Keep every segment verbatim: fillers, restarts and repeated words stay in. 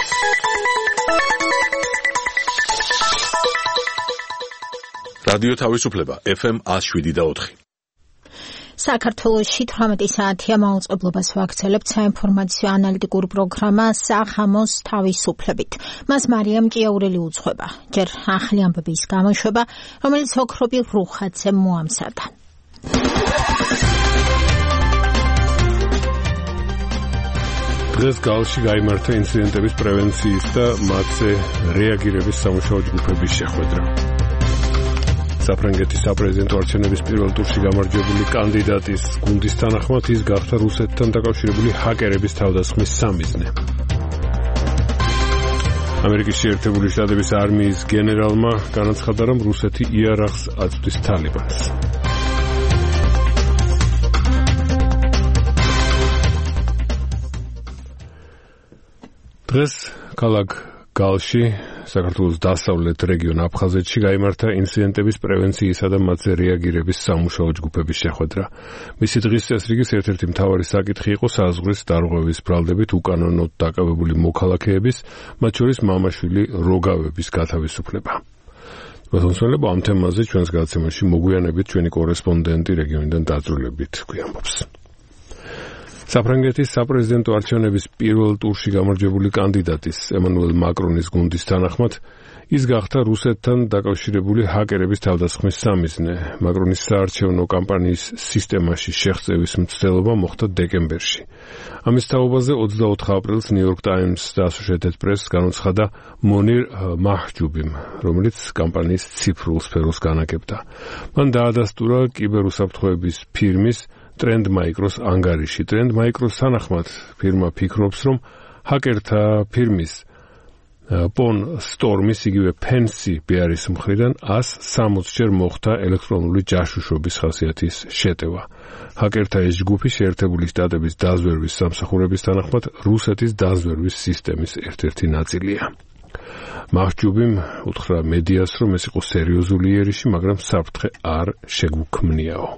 რადიო თავისუფლება ეფ ემ one oh seven და four. საქართველოში თვრამეტი საათია მაუწყებლობას ვაქცელებთ საინფორმაციო ანალიტიკური პროგრამა სახამოს თავისუფლებით. მას მარიამ კიაურელი უძღვება. ჯერ ახალი ამბების გამოშვება, რომელიც ოქრობი რუხაძემ მოამზადა. დღეს გალში გაიმართა ინციდენტების პრევენციის და მათზე რეაგირების სამუშაო ჯგუფების შეხვედრა. საფრანგეთის საპრეზიდენტო არჩევნების პირველ ტურში გამარჯვებული კანდიდატის გუნდის თანახმად ის გახდა რუსეთთან დაკავშირებული ჰაკერების თავდასხმის სამიზნე. ამერიკის შეერთებული შტატების არმიის გენერალმა განაცხადა, რომ რუსეთი იარაღს აწვდის თალიბანს. დღეს ქალაქ გალში საქართველოს დასავლეთ რეგიონ აფხაზეთში გაიმართა ინციდენტების პრევენციისა და მათზე რეაგირების სამუშაო ჯგუფების შეხვედრა. მისი დღის წესრიგის ერთ-ერთი მთავარი საკითხი იყო საზღვრის დარღვევის ბრალდებით უკანონოდ დაკავებული მოქალაქეების, მათ შორის მამა-შვილი როგავების გათავისუფლება. მოსმენელობა ამ თემაზე ჩვენს გადაცემაში მოგვიანებით ჩვენი კორესპონდენტი რეგიონიდან დაძრულებით გვიამბობს. საფრანგეთის საპრეზიდენტო არჩევნების პირველ ტურში გამარჯვებული კანდიდატის ემანუელ მაკრონის გუნდის თანახმად ის გახდა რუსეთთან დაკავშირებული ჰაკერების თავდასხმის სამიზნე. მაკრონის საარჩევნო კამპანიის სისტემაში შეღწევის მცდელობა მოხდა დეკემბერში. ამის თაობაზე ოცდაოთხ აპრილს New York Times და Associated Press განუცხადა მონირ მაჰჯუბიმ, რომელიც კამპანიის ციფრულ სფეროს განაგებდა. მან დაადასტურა კიბერუსაფრთხოების ფირმის Trend Micros ანგარიში. Trend Micros თანახმად ფირმა ფიქრობს, რომ ჰაკერთა ფირმის Pon Stormis იგივე Fancy Bear-ის მხრიდან one hundred sixty ჯერ მოხდა ელექტრონული ჯაშუშობის ხასიათის შეტევა. ჰაკერთა ეს ჯგუფი შეერთებული შტატების დაზვერვის სამსახურების თანახმად რუსეთის დაზვერვის სისტემის ერთ-ერთი ნაწილია. მაჰჯუბიმ უთხრა მედიას, რომ ეს იყო სერიოზული იერიში, მაგრამ საფრთხე არ შეგვქმნიაო.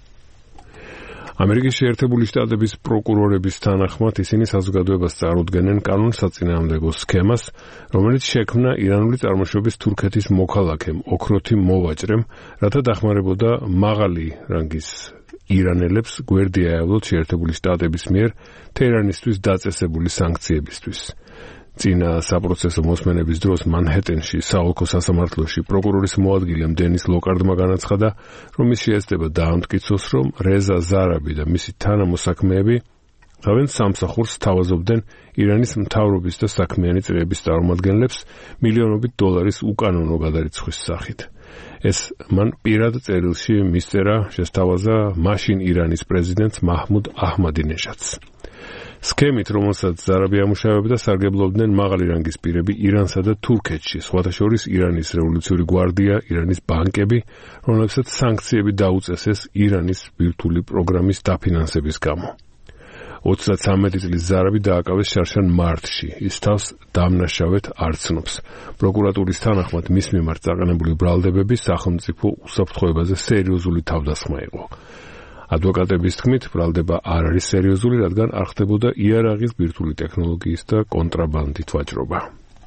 ამერიკის შეერთებული შტატების პროკურორების თანახმად ისინი საზოგადოებას წარუდგენენ კანონსაწინააღმდეგო სქემას, რომელიც შექმნა ირანული წარმოშობის თურქეთის მოქალაქემ, ოქროთი მოვაჭრემ, რათა დახმარებოდა მაღალი რანგის ირანელებს გვერდი აევლოთ შეერთებული შტატების მიერ თეირანისთვის დაწესებული სანქციებისთვის. წინა საპროცესო მოსმენების დროს მანჰეტენში საოლქო სასამართლოში პროკურორის მოადგილემ დენის ლოკარდმა განაცხადა, რომ ის შეეცდება დაამტკიცოს, რომ რეზა ზარაბი და მისი თანამოსაქმეები თავენ სამსახურს თავაზობდნენ ირანის მთავრობის და საქმიანი წრეების წარმომადგენლებს მილიონობით დოლარის უკანონო გადარიცხვის სახით. ეს მან პირად წერილში მისწერა, შესთავაზა მაშინ ირანის პრეზიდენტს მაჰმუდ აჰმადინეჟადს. სქემით, რომელსაც ზარაბი ამუშავებდა, სარგებლობდნენ მაღალი რანგის პირები ირანსა და თურქეთში, სხვათა შორის ირანის რევოლუციური გვარდია, ირანის ბანკები, რომლებსაც სანქციები დაუწესეს ირანის ბირთვული პროგრამის დაფინანსების გამო. ოცდათვრამეტი წლის ზარაბი დააკავეს შარშან მარტში, ის თავს დამნაშავედ არ ცნობს. პროკურატურის თანახმად მის მიმართ წაყენებული ბრალდებები სახელმწიფო უსაფრთხოებაზე სერიოზული თავდასხმა იყო. ადვოკატების თქმით, ბრალდება არ არის სერიოზული, რადგან არ ხდებოდა იარაღის ბირთვული ტექნოლოგიის და კონტრაბანდით ვაჭრობა.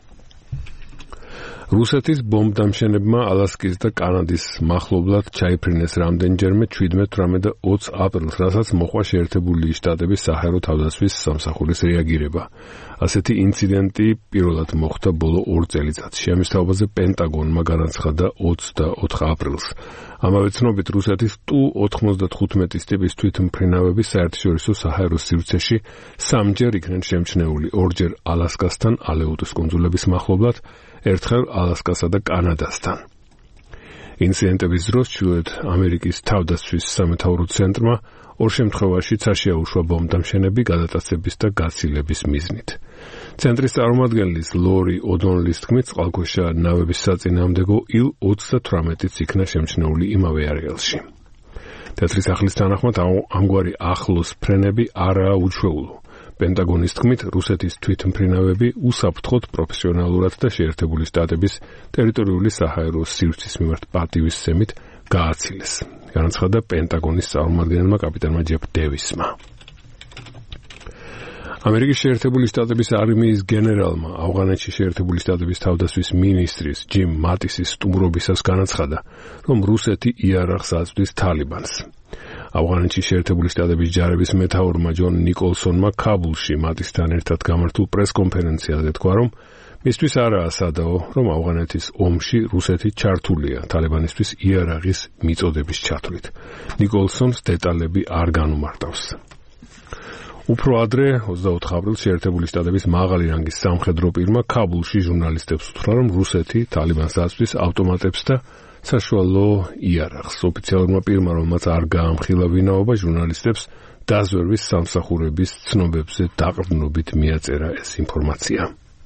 რუსეთის ბომბდამშენებმა ალასკის და კანადის მახლობლად ჩაიფრინეს რამდენჯერმე seventeen, eighteen და twenty აპრილს, რასაც მოყვა შეერთებული შტატების საჰაერო თავდასხმის სამსახურის რეაგირება. ასეთი ინციდენტი პირველად მოხდა ბოლო ორ წელიწადში. ამის თაობაზე პენტაგონმა განაცხადა twenty-four აპრილს. ამავე ცნობით რუსეთის ტუ ninety-five ტიპის თვითმფრინავები საერთაშორისო საჰაერო სივრცეში სამჯერ იქნენ შემჩნეული, ორჯერ ალასკასთან, ალეუტის კუნძულების მახლობლად, ერთხელ ალასკასა და კანადასთან. ინციდენტების დროს ჩრდილოეთ ამერიკის თავდაცვის სამეთაურო ცენტრმა ორ შემთხვევაში წაშეუშვა ბომბდამშენები გადატაცების და გაცილების მიზნით. ცენტრის წარმომადგენლის ლორი ოდონლის თქმით, წყალქვეშა ნავების საწინააღმდეგო ილ twenty-seven-იც იქნა შემჩნეული იმავე არეალში. თეთრი სახლის თანახმად ამგვარი ახლოს ფრენები არაა უჩვეულო. პენტაგონის თქმით, რუსეთის თვითმფრინავები უსაფრთხოდ პროფესიონალურად და შეერთებული შტატების ტერიტორიული საჰაერო სივრცის მიმართ პატივისცემით გააცილეს. განაცხადა პენტაგონის წარმომადგენელმა კაპიტანმა ჯეფ დევისმა. ამერიკის შეერთებული შტატების არმიის გენერალმა ავღანეთში შეერთებული შტატების თავდაცვის მინისტრის ჯიმ მატისის სტუმრობისას განაცხადა, რომ რუსეთი იარაღს აწვდის თალიბანს. ავღანეთში შეერთებული შტატების ჯარების მეთაურმა ჯონ ნიკოლსონმა ქაბულში მატისთან ერთად გამართულ პრესკონფერენციაზე თქვა, რომ მისთვის არაა სადაო, რომ ავღანეთის ომში რუსეთი ჩართულია თალიბანისთვის იარაღის მიწოდების ჩათვლით. ნიკოლსონს დეტალები არ განუმარტავს. უფრო ადრე, ოცდაოთხ აპრილს შეერთებული შტატების მაღალი რანგის სამხედრო პირმა ქაბულში ჟურნალისტებს უთხრა, რომ რუსეთი თალიბანს აწვდის ავტომატებს და საშუალო იარაღს. ოფიციალურმა პირმა, რომელმაც არ გაამხილა ვინაობა, ჟურნალისტებს დაზვერვის სამსახურების ცნობებზე დაყრდნობით მიაწერა ეს ინფორმაცია.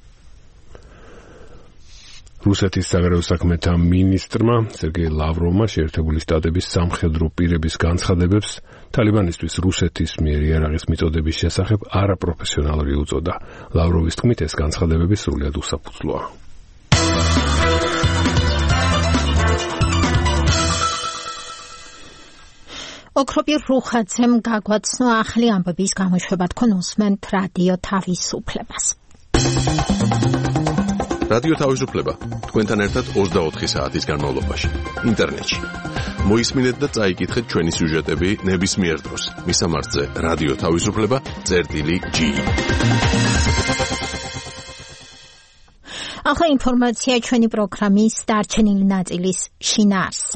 რუსეთის საგარეო საქმეთა მინისტრმა სერგეი ლავროვმა შეერთებული შტატების სამხედრო პირების განცხადებებს თალიბანისთვის რუსეთის მიერ იარაღის მიწოდების შესახებ არაპროფესიონალური უწოდა. ლავროვის თქმით, ეს განცხადებები სრულიად უსაფუძვლოა. ოქროპირ რუხაძემ გაგვაცნო ახალი ამბების გამოშვება, თქვენ უსმენთ რადიო თავისუფლებას. რადიო თავისუფლება თქვენთან ერთად ოცდაოთხი საათის განმავლობაში ინტერნეტში. მოისმინეთ და წაიკითხეთ ჩვენი სიუჟეტები ნებისმიერ დროს. მისამართზე რადიო თავისუფლება წერტილი ჯი. ახლა ინფორმაცია ჩვენი პროგრამის დარჩენილი ნაწილის შინაარსზე.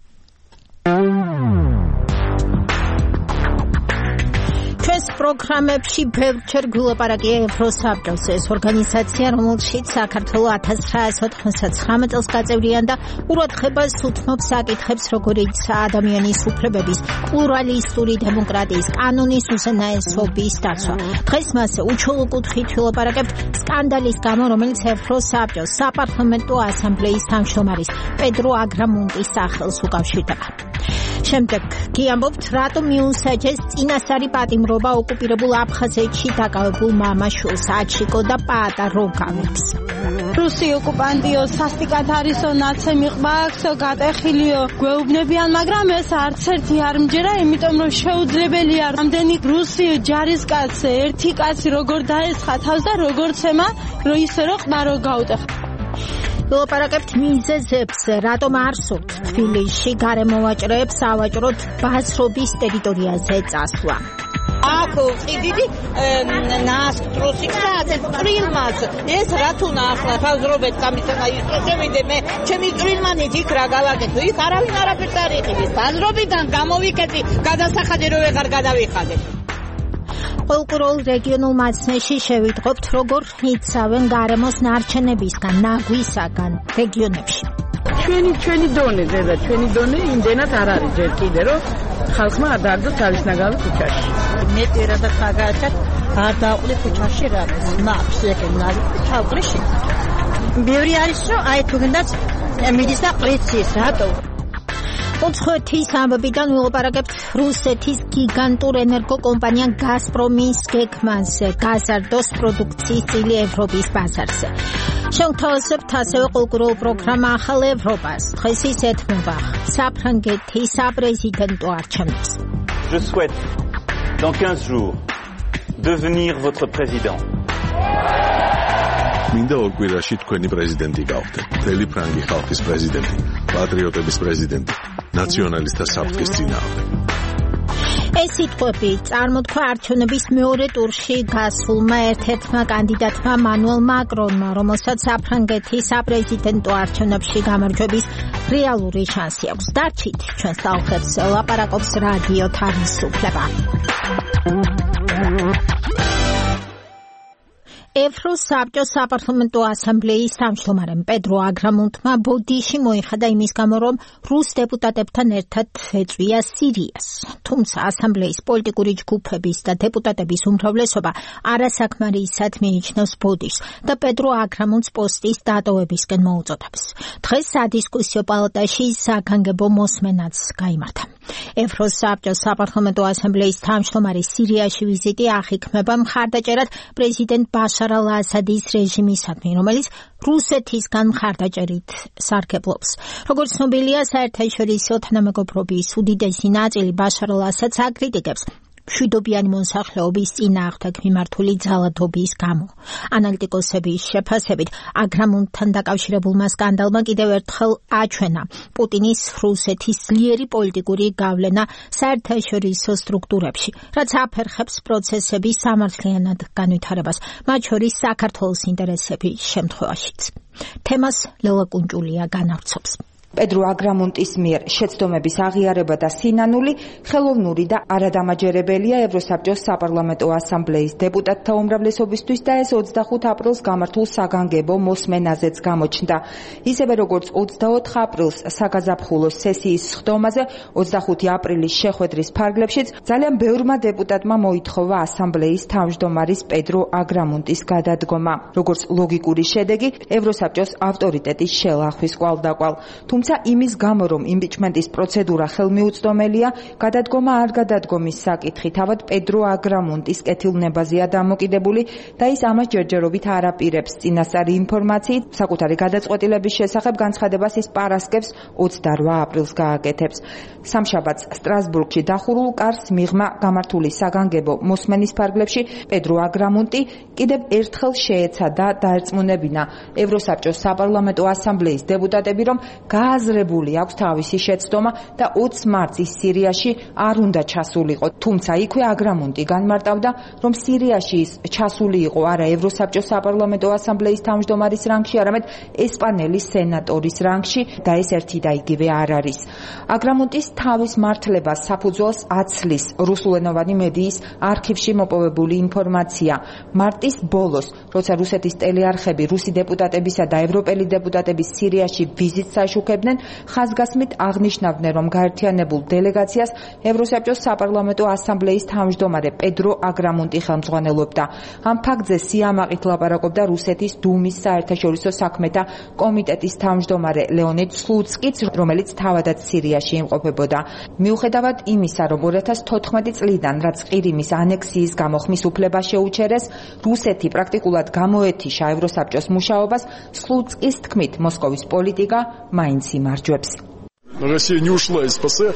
ჩვენს პროგრამებში ბევრჯერ გულაპარაკია ევროსაბჭოს, ეს ორგანიზაცია, რომელშიც საქართველო ათას ცხრაასი ოთხმოცდათხრამეტ წელს გაწევრიან და ყურადღებას უთმობს საკითხებს, როგორიც ადამიანის უფლებების, პლურალისტური დემოკრატიის, კანონის უზენაესობის დაცვა. დღეს მასზე უჩვეულო კუთხით ვილაპარაკებთ სკანდალის გამო, რომელიც ევროსაბჭოს საპარლამენტო ასამბლეის თავმჯდომარის პედრო აგრამუნტის სახელს უკავშირდება. შემდეგ კი ამბობთ, რატომ მიუსაჯეს წინასწარი პატიმრობა ოკუპირებულ აფხაზეთში დაკავებულ მამაშვილს აჩიკო და პაატა როგავებს. რუსი ოკუპანტიო სასტიკად არისო ნაცემი ყბაქსო გატეხილიო გვეუბნებიან, მაგრამ ეს არც ერთი არ მჯერა, იმიტომ რომ შეუძლებელია რამდენი რუსი ჯარისკაცს ერთი კაცი როგორ დაესხა თავს და როგორც ემა რომ ისე რომ ყბა რო გაუტეხა. ვილაპარაკებთ მიზეზებს, რატომ არ სურთ თბილისში გარემოვაჭრეებს ავაჭროთ ბაზრობის ტერიტორიაზე წასვლა. აქ ყიდიდი ნასტროსიკსა წრილმას ეს რათუნა ახლა ფაზრობეთ გამისანა ის შევიდე მე ჩემი წრილმანით იქ რა გავაკეთო, იქ არავინ არაფერს არ იყიდის, ფაზრობიდან გამოვიკეთი გადასახადი რო ვეღარ გადავიხადე. ყველკურულ რეგიონულ მაცნეში შევიტყობთ, როგორ იცავენ გარემოს ნარჩენებისგან, ნაგვისაგან რეგიონებში. ჩვენი ჩვენი დონე, ზედა ჩვენი დონე იმდენად არ არის ჯერ კიდე, რომ ხალხმა არ დააგდოს თავისნაგავი ქუჩაში. მე პირადად მაგალითად არ დააყვლი ქუჩაში რამეს, მაქვს ეგენ ნავი ჩავყრიში. ბევრი არის, რომ აი თუნდაც მიდის და ყრიცის, რატო? უცხოეთის ამბებიდან ვილაპარაკებთ რუსეთის გიგანტურ ენერგოკომპანია გაზპრომის გეგმაზე გაზარდოს პროდუქციის წილი ევროპის ბაზარზე. შევთავაზებთ ასევე კულტურულ პროგრამა ახალ ევროპას. დღეს ის ეთმობა საფრანგეთის საპრეზიდენტო არჩევნებს. Je souhaite dans quinze jours devenir votre président. მინდა ორ კვირაში თქვენი პრეზიდენტი გავხდე. მთელი ფრანგი ხალხის პრეზიდენტი, პატრიოტების პრეზიდენტი, ნაციონალისტთა საფრთხის წინააღმდეგ. ეს სიტყვები წარმოთქვა არჩევნების მეორე ტურში გასულმა ერთ-ერთმა კანდიდატმა მანუელ მაკრონმა, რომელსაც საფრანგეთის საპრეზიდენტო არჩევნებში გამარჯვების რეალური შანსი აქვს. დარჩით ჩვენს თალხებს ლაპარაკობს რადიო თავისუფლება. ევროსაბჭოს საპარლამენტო ასამბლეის თავმჯდომარემ პედრო აგრამუნტმა ბოდიში მოიხადა იმის გამო, რომ რუს დეპუტატებთან ერთად ეწვია სირიას. თუმცა ასამბლეის პოლიტიკური ჯგუფების და დეპუტატების უმრავლესობა არასაკმარისად მიიჩნევს ბოდიშს და პედრო აგრამუნტს პოსტის დატოვებისკენ მოუწოდებს. დღეს სადისკუსიო პალატაში საგანგებო მოსმენაც გაიმართა. ევროსაბჭოს საპარლამენტო ასამბლეის თავმჯდომარის სირიაში ვიზიტი აღიქმება მხარდაჭერად პრეზიდენტ ბაშარ ალ-ასადის რეჟიმისადმი, რომელიც რუსეთისგან მხარდაჭერით სარგებლობს. როგორც ცნობილია, საერთაშორისო თანამეგობრობის უდიდესი ნაწილი ბაშარ ალ-ასადს აკრიტიკებს. მშვიდობიანი მოსახლეობის წინააღმდეგ მიმართული ძალადობის გამო. ანალიტიკოსების შეფასებით, აგრამუნტთან დაკავშირებულმა სკანდალმა კიდევ ერთხელ აჩვენა პუტინის რუსეთის ძლიერი პოლიტიკური გავლენა საერთაშორისო სტრუქტურებში, რაც აფერხებს პროცესების სამართლიანად განვითარებას, მათ შორის საქართველოს ინტერესების შემთხვევაშიც. თემას ლელა კუნჭულია განავრცობს. პედრო აგრამუნტის მიერ შეცდომების აღიარება და სინანული ხელოვნური და არადამაჯერებელია ევროსაბჭოს საპარლამენტო ასამბლეის დეპუტატთა უმრავლესობისთვის და ეს ოცდახუთ აპრილს გამართულ საგანგებო მოსმენაზეც გამოჩნდა. ისევე როგორც ოცდაოთხ აპრილს საგაზაფხულო სესიის სხდომაზე ოცდახუთი აპრილის შეხვედრის ფარგლებშიც ძალიან ბევრმა დეპუტატმა მოითხოვა ასამბლეის თავმჯდომარის პედრო აგრამუნტის გადადგომა. როგორც ლოგიკური შედეგი, ევროსაბჭოს ავტორიტეტის შელახვის კვალდაკვალ. თუმცა იმის გამო, რომ იმპიჩმენტის პროცედურა ხელმიუწვდომელია, გადადგომა არ გადადგომის საკითხი თავად პედრო აგრამუნტის კეთილნებაზეა დამოკიდებული და ის ამას ჯერჯერობით არ აპირებს. წინასწარი ინფორმაციით, საკუთარი გადაწყვეტილების შესახებ განცხადებას ის პარასკევს ოცდარვა აპრილს გააკეთებს. სამშაბათს სტრასბურგში დახურულ კარს მიღმა გამართული საგანგებო მოსმენის ფარგლებში პედრო აგრამუნტი კიდევ ერთხელ შეეცადა დაერწმუნებინა ევროსაბჭოს საპარლამენტო ასამბლეის დეპუტატები, რომ გააზრებული აქვს თავისი შეცდომა და ოცს მარტს ის სირიაში არ უნდა ჩასულიყო. თუმცა იქვე აგრამუნტი განმარტავდა, რომ სირიაში ის ჩასული იყო არა ევროსაბჭოს საპარლამენტო ასამბლეის თავმჯდომარის რანგში, არამედ ესპანელის სენატორის რანგში და ეს ერთი და იგივე არ არის. აგრამუნტის თავის მართლებას საფუძველს აცლის რუსულენოვანი მედიის არქივში მოპოვებული ინფორმაცია. მარტის ბოლოს, როცა რუსეთის ტელეარხები რუსი დეპუტატებისა და ევროპელი დეპუტატების სირიაში ვიზიტს აშუქებდნენ, ხაზგასმით აღნიშნავდნენ, რომ გაერთიანებულ დელეგაციას ევროსაბჭოს საპარლამენტო ასამბლეის თავმჯდომარე პედრო აგრამუნტი ხელმძღვანელობდა. ამ ფაქტზე სიამაყით ლაპარაკობდა რუსეთის დუმის საერთაშორისო საქმეთა კომიტეტის თავმჯდომარე ლეონიდ სლუცკიც, რომელიც თავადაც სირიაში იმყოფებოდა. მიუხედავად იმისა, რომ ორი ათას თოთხმეტი წლიდან, რაც ყირიმის ანექსიის გამო ხმის უფლება შეუჩერეს, რუსეთი პრაქტიკულად გამოეთიშა ევროსაბჭოს მუშაობას, სლუცკის თქმით, მოსკოვის პოლიტიკა მაინც იმარჯვებს. Россия не ушла из ПАСЕ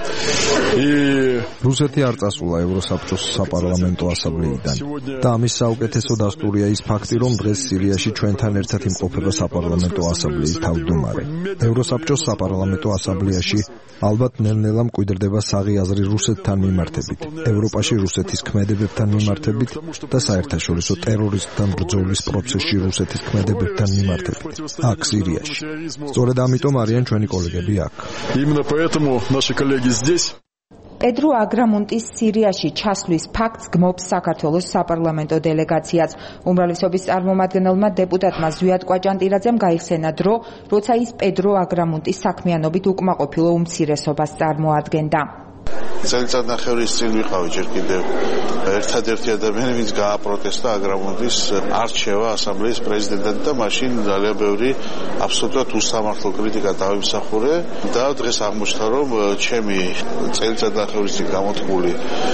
и რუსეთი არ წასულა ევროსაბჭოს საპარლამენტო ასამბლეიდან და ამის საუკეთესო დასტურია ის ფაქტი, რომ დღეს სირიაში ჩვენთან ერთად იმყოფება საპარლამენტო ასამბლეის თავმჯდომარე. ევროსაბჭოს საპარლამენტო ასამბლეაში ალბათ ნელ-ნელა მკვიდრდება საღი აზრი რუსეთთან მიმართებით, ევროპაში რუსეთის ქმედებებთან მიმართებით და საერთაშორისო ტერორიზმთან ბრძოლის პროცესში რუსეთის ქმედებებთან მიმართებით. აქ სირიაში. სწორედ ამიტომ არიან ჩვენი კოლეგები აქ. Именно поэтому наши коллеги здесь. პედრო აგრამუნტის სირიაში ჩასვლის ფაქტს გმობს საქართველოს საპარლამენტო დელეგაციაც. უმრავლესობის წარმომადგენელმა დეპუტატმა ზვიად კვაჭანტირაძემ გაიხსენა დრო, როცა ის პედრო აგრამუნტის საქმიანობით უკმაყოფილო უმცირესობას წარმოადგენდა. წელიწადნახევრის წინ ვიყავი ჯერ კიდევ ერთადერთი ადამიანი, ვინც გააპროტესტა აგრამუნტის არჩევა ასამბლეის პრეზიდენტად და მაშინ ძალიან ბევრი აბსოლუტურად უსამართლო კრიტიკა დავიმსახურე და დღეს აღმოჩნდა, რომ ჩემი წელიწადნახევრის წინ გამოთქმული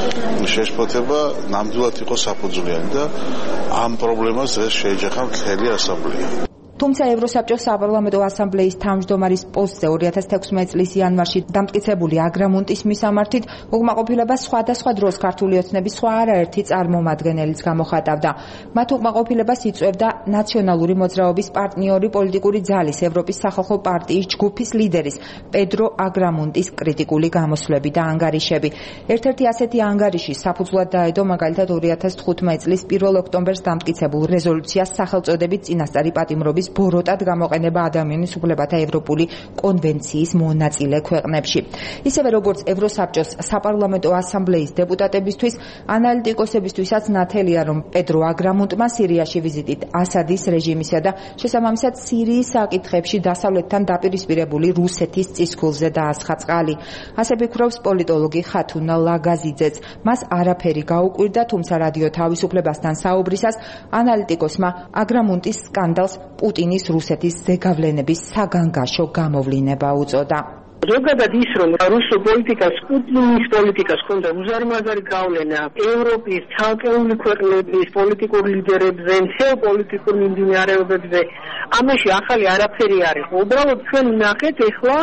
შეშფოთება ნამდვილად იყო საფუძვლიანი და ამ პრობლემას დღეს შეეჯახა მთელი ასამბლეა. თუმცა ევროსაბჭოს საპარლამენტო ასამბლეის თავმჯდომარის პოსტზე ორი ათას თექვსმეტი წლის იანვარში დამტკიცებული აგრამუნტის მისამართით უკმაყოფილებას სხვადასხვა დროს ქართული ოცნების სხვა არაერთი წარმომადგენელიც გამოხატავდა. მათ უკმაყოფილებას იწვევდა ნაციონალური მოძრაობის პარტნიორი პოლიტიკური ძალის ევროპის სახალხო პარტიის ჯგუფის ლიდერის პედრო აგრამუნტის კრიტიკული გამოსვლები და ანგარიშები. ერთ-ერთი ასეთი ანგარიში საფუძვლად დაედო მაგალითად ორი ათას თხუთმეტი წლის პირველ ოქტომბერს დამტკიცებულ რეზოლუციას სახელწოდებით წინასწარი პატიმრობის ბოროტად გამოყენება ადამიანის უფლებათა ევროპული კონვენციის მონაწილე ქვეყნებში. ისევე როგორც ევროსაბჭოს საპარლამენტო ასამბლეის დეპუტატებისთვის, ანალიტიკოსებისთვისაც ნათელია, რომ პედრო აგრამუნტმა სირიაში ვიზიტით ასადის რეჟიმისა და შესაბამისად სირიის საკითხებში დასავლეთთან დაპირისპირებული რუსეთის წისქვილზე დაასხა წყალი. ასე ფიქრობს პოლიტოლოგი ხათუნა ლაგაზიძეც. მას არაფერი გაუკვირდა, თუმცა რადიო თავისუფლებასთან საუბრისას ანალიტიკოსმა აგრამუნტის სკანდალს პუტინის რუსეთის ზეგავლენების საგანგაშო გამოვლინება უწოდა. ზოგადად ის, რომ რუსულ პოლიტიკას, პუტინის პოლიტიკას ჰქონდა უზარმაზარი გავლენა ევროპის ცალკეული ქვეყნების პოლიტიკურ ლიდერებზე, გეოპოლიტიკურ მიმდინარეობებზე, ამაში ახალი არაფერი არ იყო. უბრალოდ ჩვენ ვნახეთ ეხლა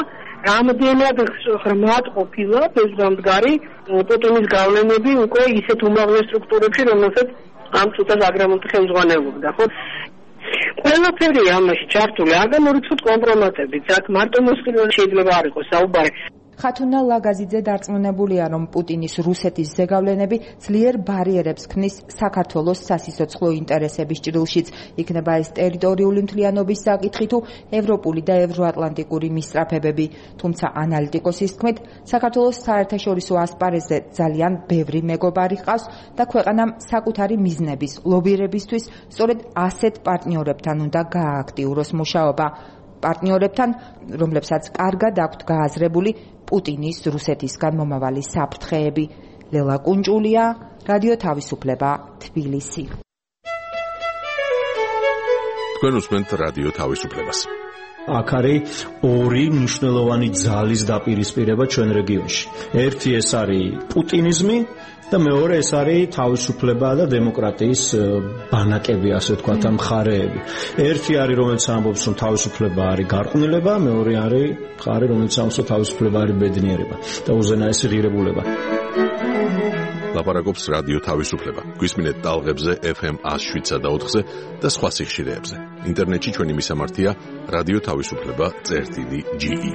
ამდენად ღრმად ყოფილა ფესვამდგარი პუტინის გავლენები უკვე ისეთ უმაღლეს სტრუქტურებში, რომელსაც ამ წუთას აგრამონტი ხელმძღვანელობდა, ხო? ყველაფერი ამაში ჩართული, აგან ორი წუთი კომპრომატებით, აქ მარტო მოსყიდველი შეიძლება არ იყოს საუბარი. ხათუნა ლაგაზიძე დარწმუნებულია, რომ პუტინის რუსეთის ზეგავლენები ძლიერ ბარიერებს ქმნის საქართველოს სასიცოცხლო ინტერესების ჭრილშიც. იქნება ეს ტერიტორიული მთლიანობის საკითხი თუ ევროპული და ევროატლანტიკური მისწრაფებები. თუმცა ანალიტიკოსის თქმით, საქართველოს საერთაშორისო ასპარეზზე ძალიან ბევრი მეგობარი ჰყავს და ქვეყანამ საკუთარი მიზნების ლობირებისთვის სწორედ ასეთ პარტნიორებთან უნდა გაააქტიუროს მუშაობა. პარტნიორებთან, რომლებსაც კარგად აქვთ გააზრებული პუტინის რუსეთისგან მომავალი საფრთხეები. ლელა კუნჭულია, რადიო თავისუფლება, თბილისი. თქვენ უსმენთ რადიო თავისუფლებას. აქ არის ორი მნიშვნელოვანი ძალის დაპირისპირება ჩვენ რეგიონში. ერთი ეს არის პუტინიზმი და მეორე ეს არის თავისუფლება და დემოკრატიის ბანაკები, ასე ვთქვათ, ამ მხარეები. ერთი არის, რომელიც ამბობს, რომ თავისუფლება არის გარყვნილება, მეორე არის მხარე, რომელიც ამბობს, რომ თავისუფლება არის ბედნიერება და უზენაესი ღირებულება. ლაპარაკობს რადიო თავისუფლება. გვისმინეთ ტალღებზე ეფ ემ ათს შვიდსა და ოთხზე და სხვა სიხშირეებზე. ინტერნეტში ჩვენი მისამართია რადიო თავისუფლება წერტილი ჯი ი.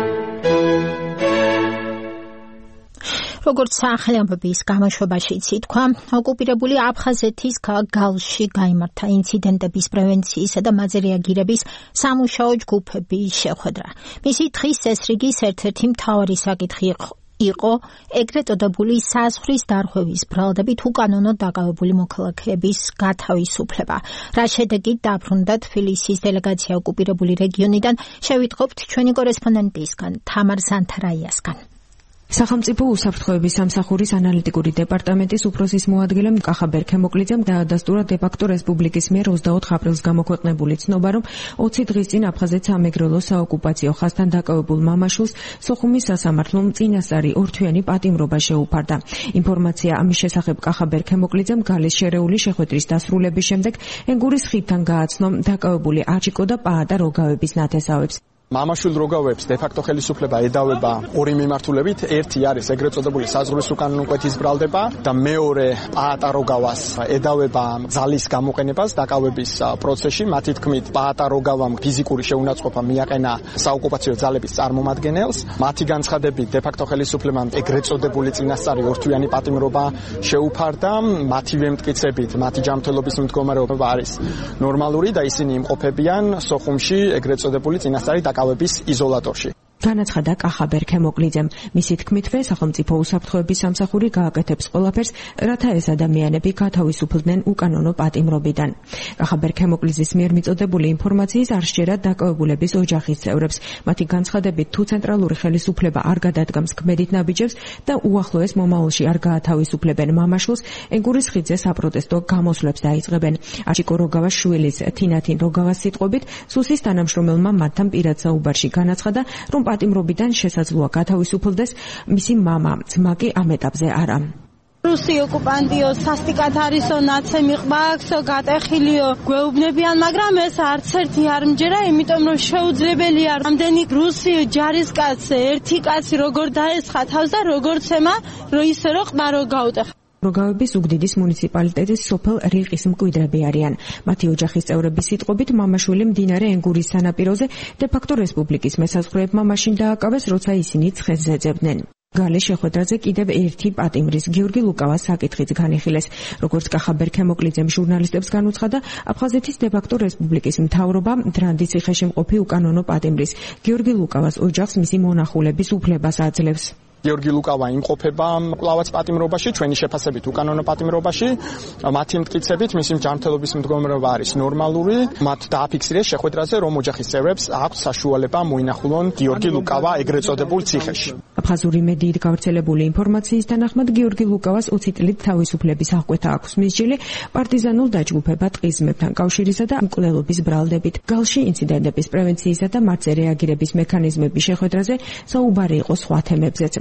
როგორც სახელმწიფოს გამოშვებაშიც ითქვა, ოკუპირებული აფხაზეთის ქალაქ გალში გაიმართა ინციდენტების პრევენციისა და მაზე რეაგირების სამუშაო ჯგუფების შეხვედრა. მისი დღის წესრიგის ერთ-ერთი მთავარი საკითხი იყო ეგრეთ წოდებული საზღვრის დარღვევის ბრალდებით უკანონო დაკავებული მოქალაქეების გათავისუფლება. რა შედეგით დაბრუნდა თბილისის დელეგაცია ოკუპირებული რეგიონიდან, შევიტყობთ ჩვენი კორესპონდენტისგან, თამარ ზანთარაიასგან. სახელმწიფო უსაფრთხოების სამსახურის ანალიტიკური დეპარტამენტის უფროსის მოადგილემ კახაბერ ქემოკლიძემ დაადასტურა დე-ფაქტო რესპუბლიკის მიერ ოცდაოთხ აპრილს გამოქვეყნებული ცნობა, რომ ოცი დღის წინ აფხაზეთ სამეგრელო საოკუპაციო ხაზთან დაკავებულ მამაშვილს სოხუმის სასამართლომ წინასწარი ორთვიანი პატიმრობა შეუფარდა. ინფორმაცია ამის შესახებ კახაბერ ქემოკლიძემ გალის შერეული შეხვედრის დასრულების შემდეგ ენგურის ხიდთან გააცნო დაკავებული აჭიკო და პაატა როგავების ნათესავებს. მამაშვილ როგავებს დე-ფაქტო ხელისუფლება ედავება ორი მიმართულებით. ერთი არის ეგრეთ წოდებული საზღვრის უკანონმკვეთის ბრალდება და მეორე პაატა როგავას ედავება ძალის გამოყენებას დაკავების პროცესში. მათი თქმით, პაატა როგავამ ფიზიკური შეუნაწყობა მიაყენა საოკუპაციო ძალების წარმომადგენელს. მათი განცხადებით, დე-ფაქტო ხელისუფლებამ ეგრეთ წოდებული წინასწარი ორთვიანი პატიმრობა შეუფარდა. მათივე მტკიცებით, მათი ჯანმრთელობის მდგომარეობა არის ნორმალური და ისინი იმყოფებიან სოხუმში ეგრეთ წოდებული წინასწარი დაკავების იზოლატორში. განაცხადა კახაბერ ქემოკლიძემ. მისი თქმითვე, სახელმწიფო უსაფრთხოების სამსახური გააკეთებს ყველაფერს, რათა ეს ადამიანები გათავისუფლდნენ უკანონო პატიმრობიდან. კახაბერ ქემოკლიძის მიერ მიწოდებული ინფორმაციის არ სჯერათ დაკავებულების ოჯახის წევრებს. მათი განცხადებით, თუ ცენტრალური ხელისუფლება არ გადადგამს ქმედით ნაბიჯებს და უახლოეს მომავალში არ გაათავისუფლებენ მამაშვილს, ენგურის ხიდზე საპროტესტო გამოსვლებს დაიწყებენ. აჭიკო როგავას შვილის თინათინ როგავას სიტყვებით, სუსის თანამშრომელმა მათთან პირად საუბარში განაცხადა, რომ პატიმრობიდან შესაძლოა გათავისუფლდეს მისი მამა, ძმა კი ამ ეტაპზე არა. რუსი ოკუპანტიო სასტიკად არისო ნაცემი ყბაქსო გატეხილიო გვეუბნებიან, მაგრამ ეს არც ერთი არ მჯერა, იმიტომ რომ შეუძლებელია რამდენი რუსი ჯარისკაც ერთი კაცი როგორ დაესხა თავს და როგორც ემა რომ ისე რომ ყბა რო გაუტეხა. როგავების უგდიდის მუნიციპალიტეტის სოფელ რიყის მკვიდრები არიან. მათი ოჯახის წევრების სიტყვებით, მამაშვილი მდინარე ენგურის სანაპიროზე დე-ფაქტო რესპუბლიკის მესაზღვრეებმა მაშინ დააკავეს, როცა ისინი ცხენს ეძებდნენ. გალის შეხვედრაზე კიდევ ერთი პატიმრის გიორგი ლუკავას საკითხიც განიხილეს. როგორც კახაბერ ქემოკლიძემ ჟურნალისტებს განუცხადა, აფხაზეთის დე-ფაქტო რესპუბლიკის მთავრობა დრანდის ციხეში მყოფი უკანონო პატიმრის გიორგი ლუკავას ოჯახს მისი მონახულების უფლებას აძლევს. გიორგი ლუკავა იმყოფება კლავაც პატიმრობაში, ჩვენი შეფასებით უკანონო პატიმრობაში. მათი მტკიცებით, მისი ჯანმრთელობის მდგომარეობა არის ნორმალური. მათ დააფიქსირეს შეხვედრაზე, რომ ოჯახის წევრებს აქვს საშუალება მოინახულონ გიორგი ლუკავა ეგრეთ წოდებულ ციხეში. აფხაზური მედიით გავრცელებული ინფორმაციის თანახმად, გიორგი ლუკავას ოცი წლით თავისუფლების აღკვეთა აქვს მისჯილი პარტიზანულ დაჯგუფებად ყიზმებთან კავშირისა და მკვლელობის ბრალდებით. გალში ინციდენტების პრევენციისა და მათზე რეაგირების მექანიზმების შეხვედრაზე საუბარი იყო სხვა თემებზეც.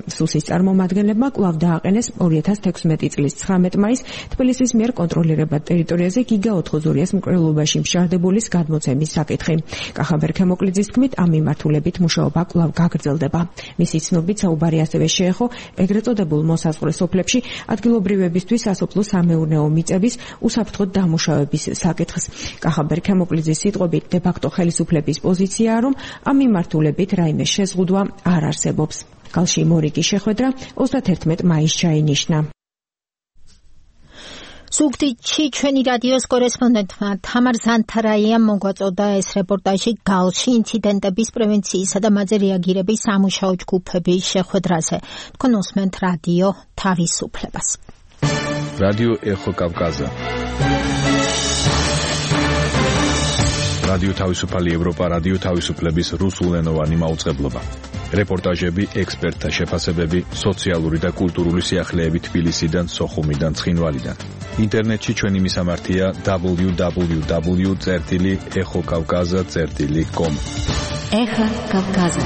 სუსის წარმომადგენლებმა კვლავ დააყენეს ორი ათას თექვსმეტი წლის ცხრამეტ მაისს თბილისის მიერ კონტროლირებად ტერიტორიაზე გიგა ოთხოზორიას მკვლელობაში მშარდებულის გადმოცემის საკითხი. კახაბერ ქემოკლიძის თქმით, ამ მიმართულებით მუშაობა კვლავ გაგრძელდება. მისი ცნობით საუბარი ასევე შეეხო ეგრეთ წოდებულ მოსაზღვრე სოფლებში ადგილობრივებისთვის სასოფლო სამეურნეო მიწების უსაფრთხოდ დამუშავების საკითხს. კახაბერ ქემოკლიძის სიტყვებით, დე-ფაქტო ხელისუფლების პოზიციაა, რომ ამ მიმართულებით რაიმე შეზღუდვა არ არსებობს. კალში მორიგი შეხვედრა ოცდაათერთმეტ მაისს ჩაინიშნა. ზუგდიდში ჩვენი რადიოს კორესპონდენტმა თამარ ზანთარაიამ მოგვაწოდა ეს რეპორტაჟი გალში ინციდენტების პრევენციისა და მაზე რეაგირების სამუშაო ჯგუფების შეხვედრაზე. თქვენ უსმენთ რადიო თავისუფლებას. რადიო ეხო კავკაზა. რადიო თავისუფალი ევროპა, რადიო თავისუფლების რუსულენოვანი მაუწყებლობა. რეპორტაჟები, ექსპერტთა შეფასებები, სოციალური და კულტურული სიახლეები თბილისიდან, სოხუმიდან, ცხინვალიდან. ინტერნეტში ჩვენი მისამართია დაბლიუ დაბლიუ დაბლიუ წერტილი ეხო კავკაზა წერტილი კომ. ეხო კავკაზა.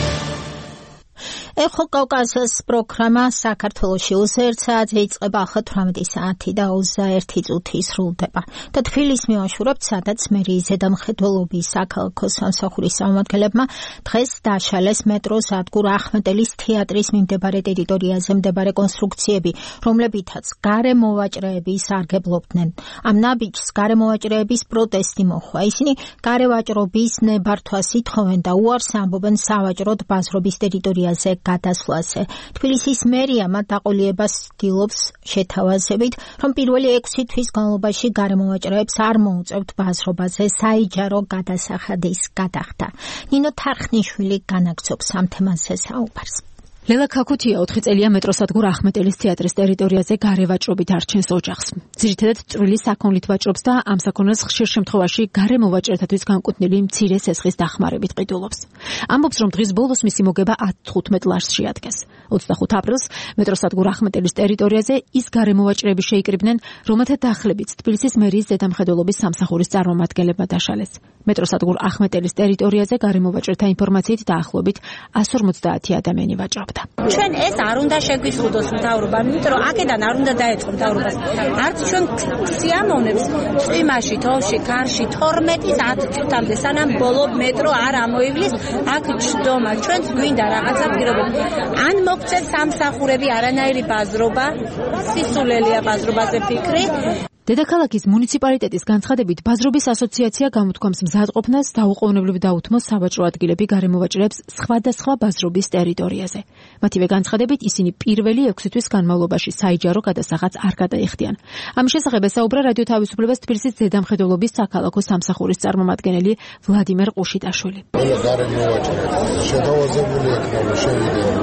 ეხო კავკაზას პროგრამა საქართველოში ოცდაერთ საათზე იწყება, ახლა თვრამეტი საათი და ოცდაერთი წუთი სრულდება. და თბილისს მივაშურებთ, სადაც მერიის ზედამხედველობის საქალაქო სამსახურის წარმომადგენლებმა დღეს დაშალეს მეტროს სადგურ ახმეტელის თეატრის მიმდებარე ტერიტორიაზე მდებარე კონსტრუქციები, რომლებითაც გარემოვაჭრეები სარგებლობდნენ. ამ ნაბიჯს გარემოვაჭრეების პროტესტი მოჰყვა. ისინი გარევაჭრობის ნებართვას ითხოვენ და უარს ამბობენ სავაჭროდ ბაზრობის ტერიტორიაზე გადასვლაზე. თბილისის მერია მათ დაყოლიებას ცდილობს შეთავაზებით, რომ პირველი ექვსი თვის განმავლობაში გარემოვაჭრეებს არ მოუწევთ ბაზრობაზე საიჯარო გადასახადის გადახდა. ნინო თარხნიშვილი განაგრძობს ამ თემაზე საუბარს. ლელა ქაქუთია ოთხი წელია მეტროსადგურ ახმეტელის თეატრის ტერიტორიაზე გარევაჭრობით არჩენს ოჯახს. ძირითადად წვრილი საქონლით ვაჭრობს და ამ საქონელს ხშირ შემთხვევაში გარემოვაჭრეთათვის განკუთვნილი მცირე სესხის დახმარებით ყიდულობს. ამბობს, რომ დღის ბოლოს მისი მოგება ათს-თხუთმეტ ლაშს შეადგენს. ოცდახუთ აპრილს მეტროსადგურ ახმეტელის ტერიტორიაზე ის გარემოვაჭრეები შეიკრიბნენ, რომელთა დახლებიც თბილისის მერიის ზედამხედველობის სამსახურის წარმომადგენლებმა დაშალეს. მეტროსადგურ ახმეტელის ტერიტორიაზე გარემოვაჭრეთა ინფორმაციით დაახლოებით εκατს ორმოცდაათი ადამიანი ვაჭრობს. ჩვენ ეს არ უნდა შეგვისხუდოს მთავრობამ, იმიტომ რომ აქედან არ უნდა დაეწყო მთავრობას. არც ჩვენ სიამოვნებს წვიმაში, თოვში, კარში თორმეტის ათ წუთამდე სანამ ბოლო მეტრო არ ამოივლის, აქ ჯდომა. ჩვენც გვინდა რაღაცა პირობები. ან მოგწევთ სამსახურები არანაირი ბაზრობა, სისულელია ბაზრობაზე ფიქრი. დედაქალაქის მუნიციპალიტეტის განცხადებით ბაზრობის ასოციაცია გამოთქვამს მზადყოფნას დაუყოვნებლივ დაუთმოს სავაჭრო ადგილები გარემოვაჭრეებს სხვადასხვა ბაზრობის ტერიტორიაზე. მათივე განცხადებით ისინი პირველი ექვსი თვის განმავლობაში საიჯარო გადასახადს არ გადაიხდიან. ამის შესახებ ესაუბრა რადიო თავისუფლებას თბილისის ზედამხედველობის საქალაქო სამსახურის წარმომადგენელი ვლადიმერ ყუშიტაშვილი. ყველა გარემოვაჭრე შეთავაზებული იქნება შევიდნენ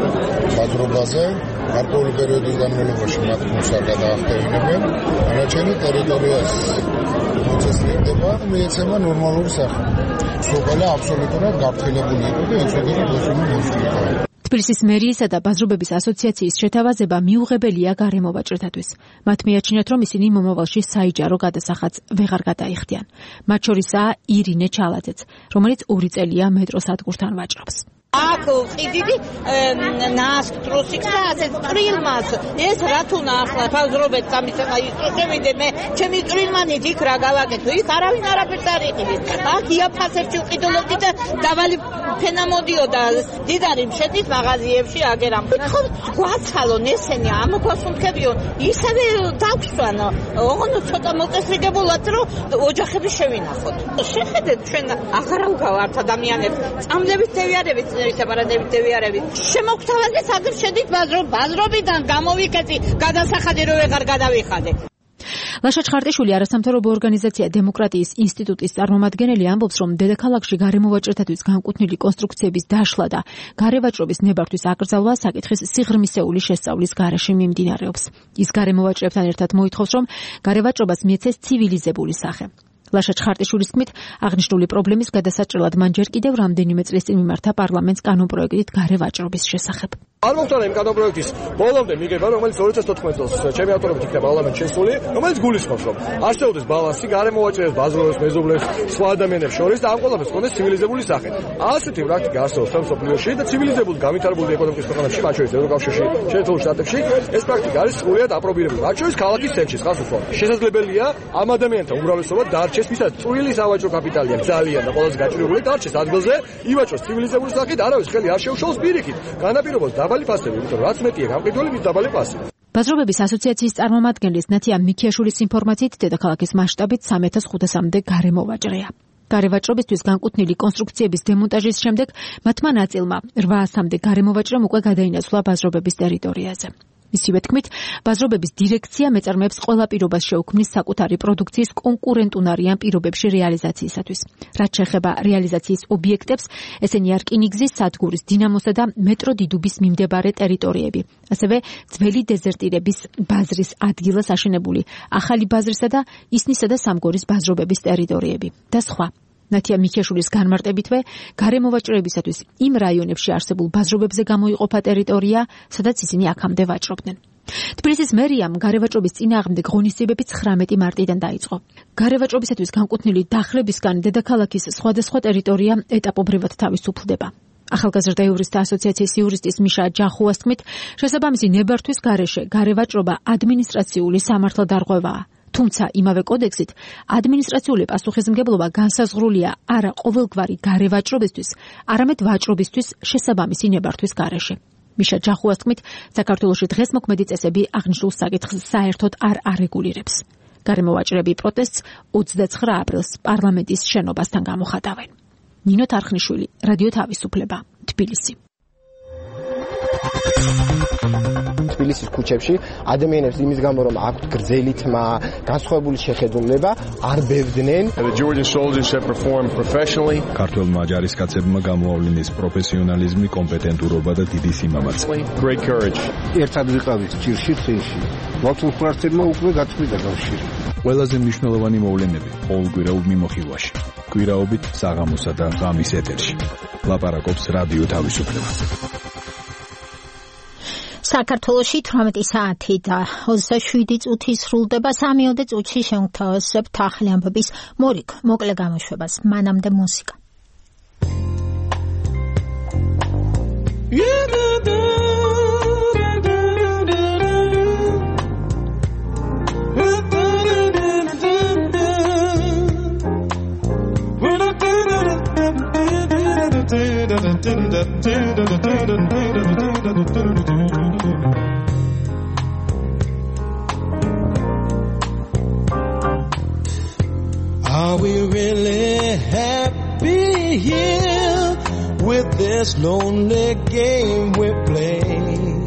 ბაზრობაზე, გარკვეული პერიოდის განმავლობაში მათ მუსა გადაახდევინებენ. ჩვენი ტერიტორიას მოწესრიგდება, მიეცემა ნორმალური სახე. სოფელი აბსოლუტურად გაფრთხილებული იყო და ეცოდება ბაზრობი მოსულიყო. თბილისის მერიისა და ბაზრობების ასოციაციის შეთავაზება მიუღებელია გარემოვაჭრეთათვის. მათ მიაჩნიათ, რომ ისინი მომავალში საიჯარო გადასახადს ვეღარ გადაიხდიან. მათ შორისაა ირინე ჩალაძეც, რომელიც ორი წელია მეტროსადგურთან ვაჭრობს. აქ ყიდიდი ნასტროსიქს და ასე წვრილმას ეს რა თუ ნახლა ბაზრობეთ გამიცემა ისწრებიდე მე ჩემი წვრილმანით იქ რა გავაკეთო იქ არავინ არაფერს არ იყიდის აქ იაფასებში ვყიდულობდი და დავალი ფენა მოდიოდა დიდარი შედის მაღაზიებში აგერამ ხო გვაცხალონ ესენი ამ გვასუნთქებიო ისევე დავშვან ოღონდ ცოტა მოწესრიგებულად რომ ოჯახები შევინახოთ შეხედეთ ჩვენ აღარა ვგავართ ადამიანებს წამლებით დევიარებით სეპარატებით დევიარებით შემოგთავაზეთ სადაც შედით ბაზრობიდან გამოვიკეცი გადასახადი რო ვეღარ გადავიხადე. ლაშა ჩხარტიშვილი არასამთავრობო ორგანიზაცია დემოკრატიის ინსტიტუტის წარმომადგენელი ამბობს, რომ დედაქალაქში გარემოვაჭრეთათვის განკუთვნილი კონსტრუქციების დაშლა და გარევაჭრობის ნებართვის აკრძალვა საკითხის სიღრმისეული შესწავლის გარეშე მიმდინარეობს. ის გარემოვაჭრებთან ერთად მოითხოვს, რომ გარევაჭრობას მიეცეს ცივილიზებული სახე. ლაშა ჩხარტიშვილის თქმით, აღნიშნული პრობლემის გადასაჭრელად მან ჯერ კიდევ რამდენიმე წლის წინ მიმართა პარლამენტს კანონპროექტით გარევაჭრობის შესახებ. არ მომწონე იმ კანონპროექტის ბოლომდე მიგება, რომელიც ორი წელს თოთხმეტ წელს ჩემი ავტორობით იქნება პარლამენტში შესული, რომელიც გულისხმობს, რომ არსებობდეს ბალანსი გარემო ვაჭრებს, ბაზრობებს, მეზობლებს, სხვა ადამიანებს შორის და ამ ყველაფერს კონდეს ცივილიზებული სახე. ასეთი პრაქტიკა არსებობს მსოფლიოში და ცივილიზებული განვითარებული ეკონომიკის ქვეყნებში, მათ შორის ევროკავშირში, შეერთებულ შტატებში, ეს პრაქტიკა არის სრულიად აპრობირებული. მათ შორის ქალაქის ცენტრში, ხას უსვამ. შესაძლებელია ამ ადამიანთა უმრავლესობა დარჩეს, ვისაც წვრილი სავაჭრო კაპიტალი აქვს ძალიან და ყველაზე გაჭირვებული დარჩეს ადგილზე, ივაჭროს ცივილიზებული სახით, არავის ხელი არ შეუშალოს პირიქით. განაპირობოს დაბალი პასები, იმიტომ რომ რაც მეტია გამყიდველი, მით დაბალი პასი. ბაზრობების ასოციაციის წარმომადგენლის ნათია მიქიაშვილის ინფორმაციით, დედაქალაქის მასშტაბით სამი ათას ხუთასამდე გარემოვაჭრეა. გარევაჭრობისთვის განკუთვნილი კონსტრუქციების დემონტაჟის შემდეგ მათმა ნაწილმა რვაასამდე გარემოვაჭრემ უკვე გადაინაცვლა ბაზრობების ტერიტორიაზე. მისივე თქმით, ბაზრობების დირექცია მეწარმეებს ყველა პირობას შეუქმნის საკუთარი პროდუქციის კონკურენტუნარიან პირობებში რეალიზაციისათვის. რაც შეეხება რეალიზაციის ობიექტებს, ესენია რკინიგზის, სადგურის, დინამოსა და მეტრო დიდუბის მიმდებარე ტერიტორიები. ასევე ძველი დეზერტირების ბაზრის ადგილას აშენებული ახალი ბაზრისა და ისნისა და სამგორის ბაზრობების ტერიტორიები და სხვა. ნათია მიქიაშვილის განმარტებითვე, გარემოვაჭრეებისათვის იმ რაიონებში არსებულ ბაზრობებზე გამოიყოფა ტერიტორია, სადაც ისინი აქამდე ვაჭრობდნენ. თბილისის მერიამ გარევაჭრობის წინააღმდეგ ღონისძიებები ცხრამეტი მარტიდან დაიწყო. გარევაჭრობისათვის განკუთვნილი დახლებისგან დედაქალაქის სხვადასხვა ტერიტორია ეტაპობრივად თავისუფლდება. ახალგაზრდა იურისტთა ასოციაციის იურისტის მიშა ჯახუას თქმით, შესაბამისი ნებართვის გარეშე გარევაჭრობა ადმინისტრაციული სამართალდარღვევაა. თუმცა იმავე კოდექსით ადმინისტრაციული პასუხისმგებლობა განსაზღვრულია არა ყოველგვარი გარევაჭრობისთვის, არამედ ვაჭრობისთვის შესაბამისი ნებართვის გარეშე. მიშა ჯახუას თქმით, საქართველოში დღეს მოქმედი წესები აღნიშნულ საკითხს საერთოდ არ არეგულირებს. გარემოვაჭრეები პროტესტს ოცდაცხრა აპრილს პარლამენტის შენობასთან გამოხატავენ. ნინო თარხნიშვილი, რადიო თავისუფლება, თბილისი. თბილისის ქუჩებში ადამიანებს იმის გამო რომ აქვთ გრძელი თმა, განსხვავებული შეხედულება, არ ბევდნენ. ქართველმა ჯარისკაცებმა გამოავლინეს პროფესიონალიზმი, კომპეტენტურობა და დიდი სიმამაცე. ერთად ვიყავით ჭირში ხეში. ვაკულფრასტერმა უკვე გაწყვიტა კავშირი. ყველაზე მნიშვნელოვანი მოვლენები ყოველკვირეულ მიმოხილვაში. კვირაობით საღამოსა და ღამის ეთერში. ლაპარაკობს რადიო თავისუფლება. საქართველოში თვრამეტი საათი და ოცდაშვიდი წუთი სრულდება. სამიოდე წუთში შევთავაზებთ ახალი ამბების მორიგ მოკლე გამოშვებას. მანამდე მუსიკა. Are we really happy here with this lonely game we play?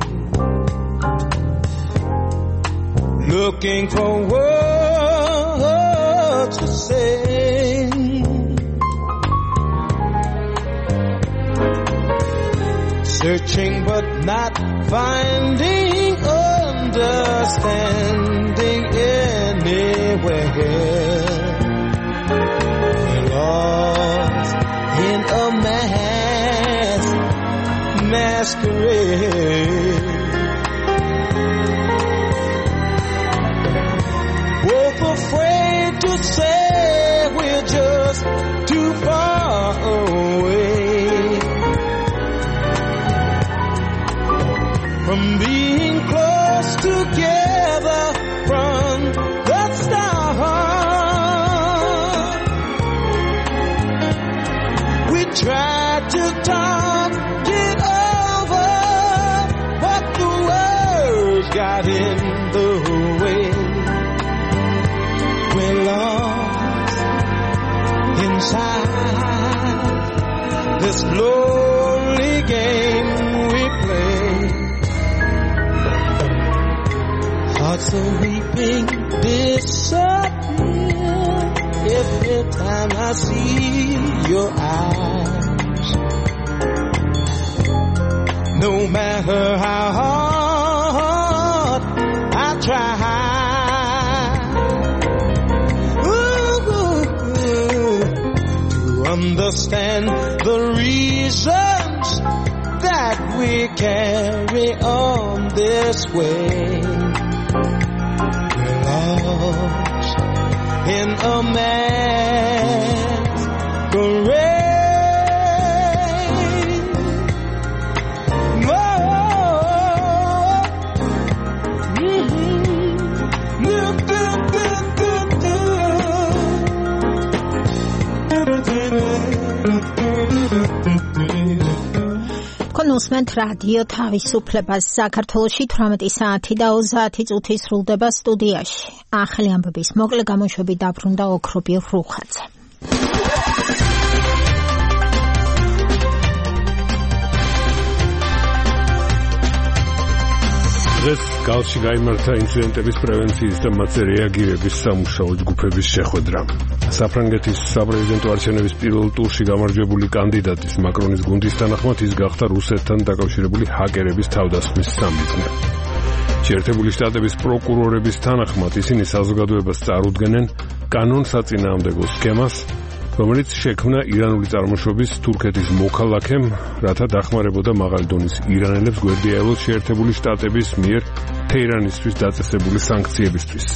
Looking for words to say. Searching but not finding understanding anywhere. We're lost in a mass masquerade. Both afraid to say we're just too far away from being close together from the start. We tried to talk it over, but the words got in the way. We're lost inside this lonely game we play. Hearts are weeping, disappear every time I see your eyes. No matter how hard I try, ooh, to understand the reasons that we carry on this way. We're lost in a man's parade. კონუსმენთ რადიო თავისუფლებას საქართველოში თვრამეტი საათი და ოცდაათი წუთი სრულდება სტუდიაში. ახალი ამბების მოკლე გამოშვებით დაბრუნდა ოქრობი რუხაძე. დღეს გალში გაიმართა ინციდენტების პრევენციის და მათზე რეაგირების სამუშაო ჯგუფების შეხვედრა. საფრანგეთის საპრეზიდენტო არჩევნების პირველ ტურში გამარჯვებული კანდიდატის მაკრონის გუნდის თანახმად ის გახდა რუსეთთან დაკავშირებული ჰაკერების თავდასხმის სამიზნე. შეერთებული შტატების პროკურორების თანახმად ისინი საზოგადოებას წარუდგენენ კანონსაწინააღმდეგო სქემას, რომელიც შექმნა ირანული წარმოშობის თურქეთის მოქალაქემ, რათა დახმარებოდა მაღალი დონის ირანელებს გვერდიაელოს შეერთებული შტატების მიერ თეირანისთვის დაწესებული სანქციებისთვის.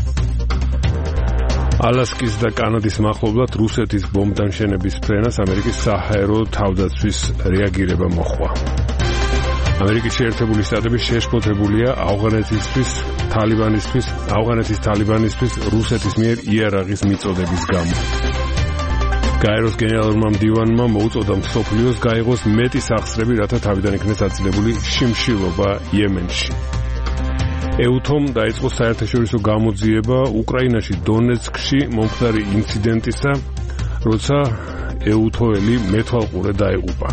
ალასკის და კანადის მახლობლად რუსეთის ბომბდანშენების ფრენას ამერიკის საჰაერო თავდაცვის რეაგირება მოჰყვა. ამერიკის შეერთებული შტატები შეშფოთებულია ავღანეთისთვის, თალიბანისთვის, ავღანეთის თალიბანისთვის რუსეთის მიერ იარაღის მიწოდების გამო. გაეროს გენერალურმა მდივანმა მოუწოდა მსოფლიოს გაიღოს მეტი სახსრები, რათა თავიდან იქნეს აწილებული შიმშილობა იემენში. ეუთომ დაიწყო საერთაშორისო გამოძიება უკრაინაში დონეცკში მომხდარი ინციდენტისა, როცა ეუთოელი მეთვალყურე დაეუპა.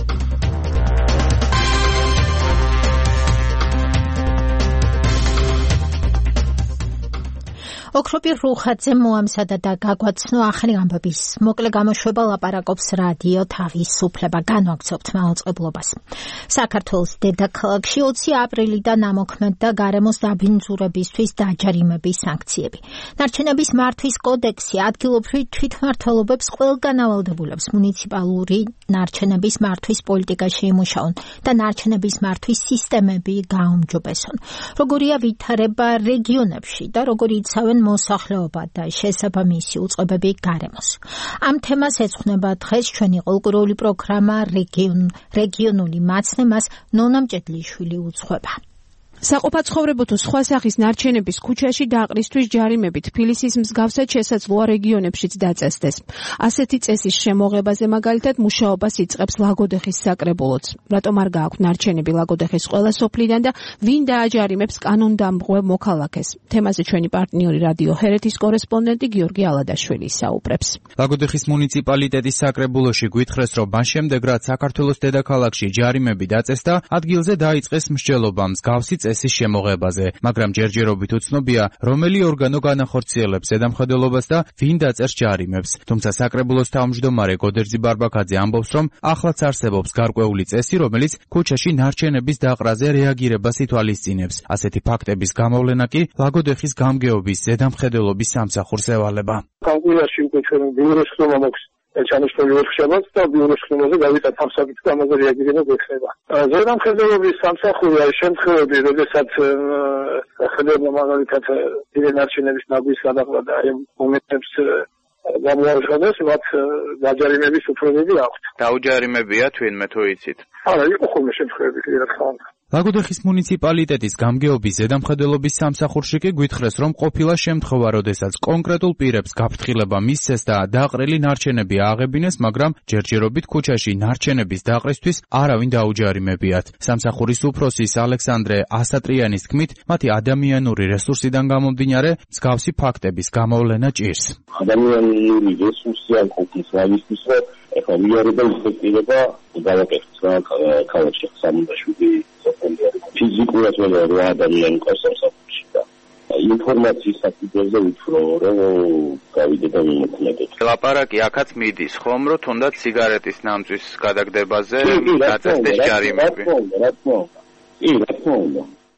ოქრობი რუხაძე მოამზადა და გაგვაცნო ახალი ამბების მოკლე გამოშვება ლაპარაკობს რადიო თავისუფლება. განვაგრძობთ მაუწყებლობას. საქართველოს დედაქალაქში ოცი აპრილიდან ამოქმედდა გარემოს დაბინძურებისთვის დაჯარიმების სანქციები. ნარჩენების მართვის კოდექსი ადგილობრივ თვითმმართველობებს ყველგან ავალდებულებს მუნიციპალური ნარჩენების მართვის პოლიტიკაში იმუშაონ და ნარჩენების მართვის სისტემები გაუმჯობესონ. როგორია ვითარება რეგიონებში და როგორი იცავენ მოსახლეობა და შესაბამისი უწყებები გარემოს. ამ თემას ეძღვნება დღეს ჩვენი ყოლკურული პროგრამა რეგიონული მაცნემას ნონა მჭედლიშვილი უძღვება. საყოფაცხოვრებო თუ სხვა სახის ნარჩენების ქუჩაში დაყრისთვის ჯარიმები თბილისის მსგავსად შესაძლოა რეგიონებშიც დაწესდეს. ასეთი წესის შემოღებაზე მაგალითად მუშაობას იწყებს ლაგოდეხის საკრებულოც. რატომ არ გააქვთ ნარჩენები ლაგოდეხის ყველა სოფლიდან და ვინ დააჯარიმებს კანონდამღვრელ მოქალაქეს? თემაზე ჩვენი პარტნიორი რადიო ჰერეთის კორესპონდენტი გიორგი ალადაშვილი საუბრებს. ლაგოდეხის მუნიციპალიტეტის საკრებულოში გვითხრეს, რომ მას შემდეგ რაც საქართველოს დედაქალაქში ჯარიმები დაწესდა, ადგილზე დაიწყეს მსჯელობა მსგავსი წესის შემოღებაზე, მაგრამ ჯერჯერობით უცნობია, რომელი ორგანო განახორციელებს ზედამხედველობას და ვინ დაწერს ჯარიმებს. თუმცა საკრებულოს თავმჯდომარე გოდერძი ბარბაკაძე ამბობს, რომ ახლაც არსებობს გარკვეული წესი, რომელიც ქუჩაში ნარჩენების დაყრაზე რეაგირებას ითვალისწინებს. ასეთი ფაქტების გამოვლენა კი ლაგოდეხის გამგეობის ზედამხედველობის სამსახურს ევალება. კალკულაში უკვე ჩვენ ბიუროშრომა მაქვს ჩამოსული ვერხშებაც და ბიუროშრომაზე გავიტანთ ამ საკითხს, ამაზე რეაგირება გვეხება. ზედამხედველობის სამსახური არის შემთხვევები, როდესაც ხედავდა მაგალითად დიდი ნარჩენების ნაგვის გადაღება და აი მომენტებს გამოაცხადეს, მათ დაჯარიმების უფლებები აქვთ. დაუჯარიმებიათ ვინმე თუ იცით? არა, იყო ხოლმე შემთხვევები, რა თქმა უნდა. ლაგოდეხის მუნიციპალიტეტის გამგეობის ზედამხედველობის სამსახურში კი გვითხრეს, რომ ყოფილა შემთხვევა, როდესაც კონკრეტულ პირებს გაფრთხილება მისცეს და დაყრილი ნარჩენები ააღებინეს, მაგრამ ჯერჯერობით ქუჩაში ნარჩენების დაყრისთვის არავინ დაუჯარიმებიათ. სამსახურის უფროსის ალექსანდრე ასატრიანის თქმით, მათი ადამიანური რესურსიდან გამომდინარე, მსგავსი ფაქტების გამოვლენა ჭირს. ადამიანური რესურსი არ ყოფნის მაგისტრის ეხლა ვიარება ინსპექტირება გავაკეთებს რა ქალაქში სამუდაშვილი სოფელია ფიზიკურად ყველა რა ადამიანი ყავს სამსახურში და ინფორმაციის საფუძველზე ვთქვა რომ გავიდე და მიმოქმედეთ. ლაპარაკი აქაც მიდის ხომ რომ თუნდაც სიგარეტის ნამწვის გადაგდებაზე დაწესდეს ჯარიმები? რა თქმა უნდა, რა თქმა უნდა. კი, რა თქმა უნდა.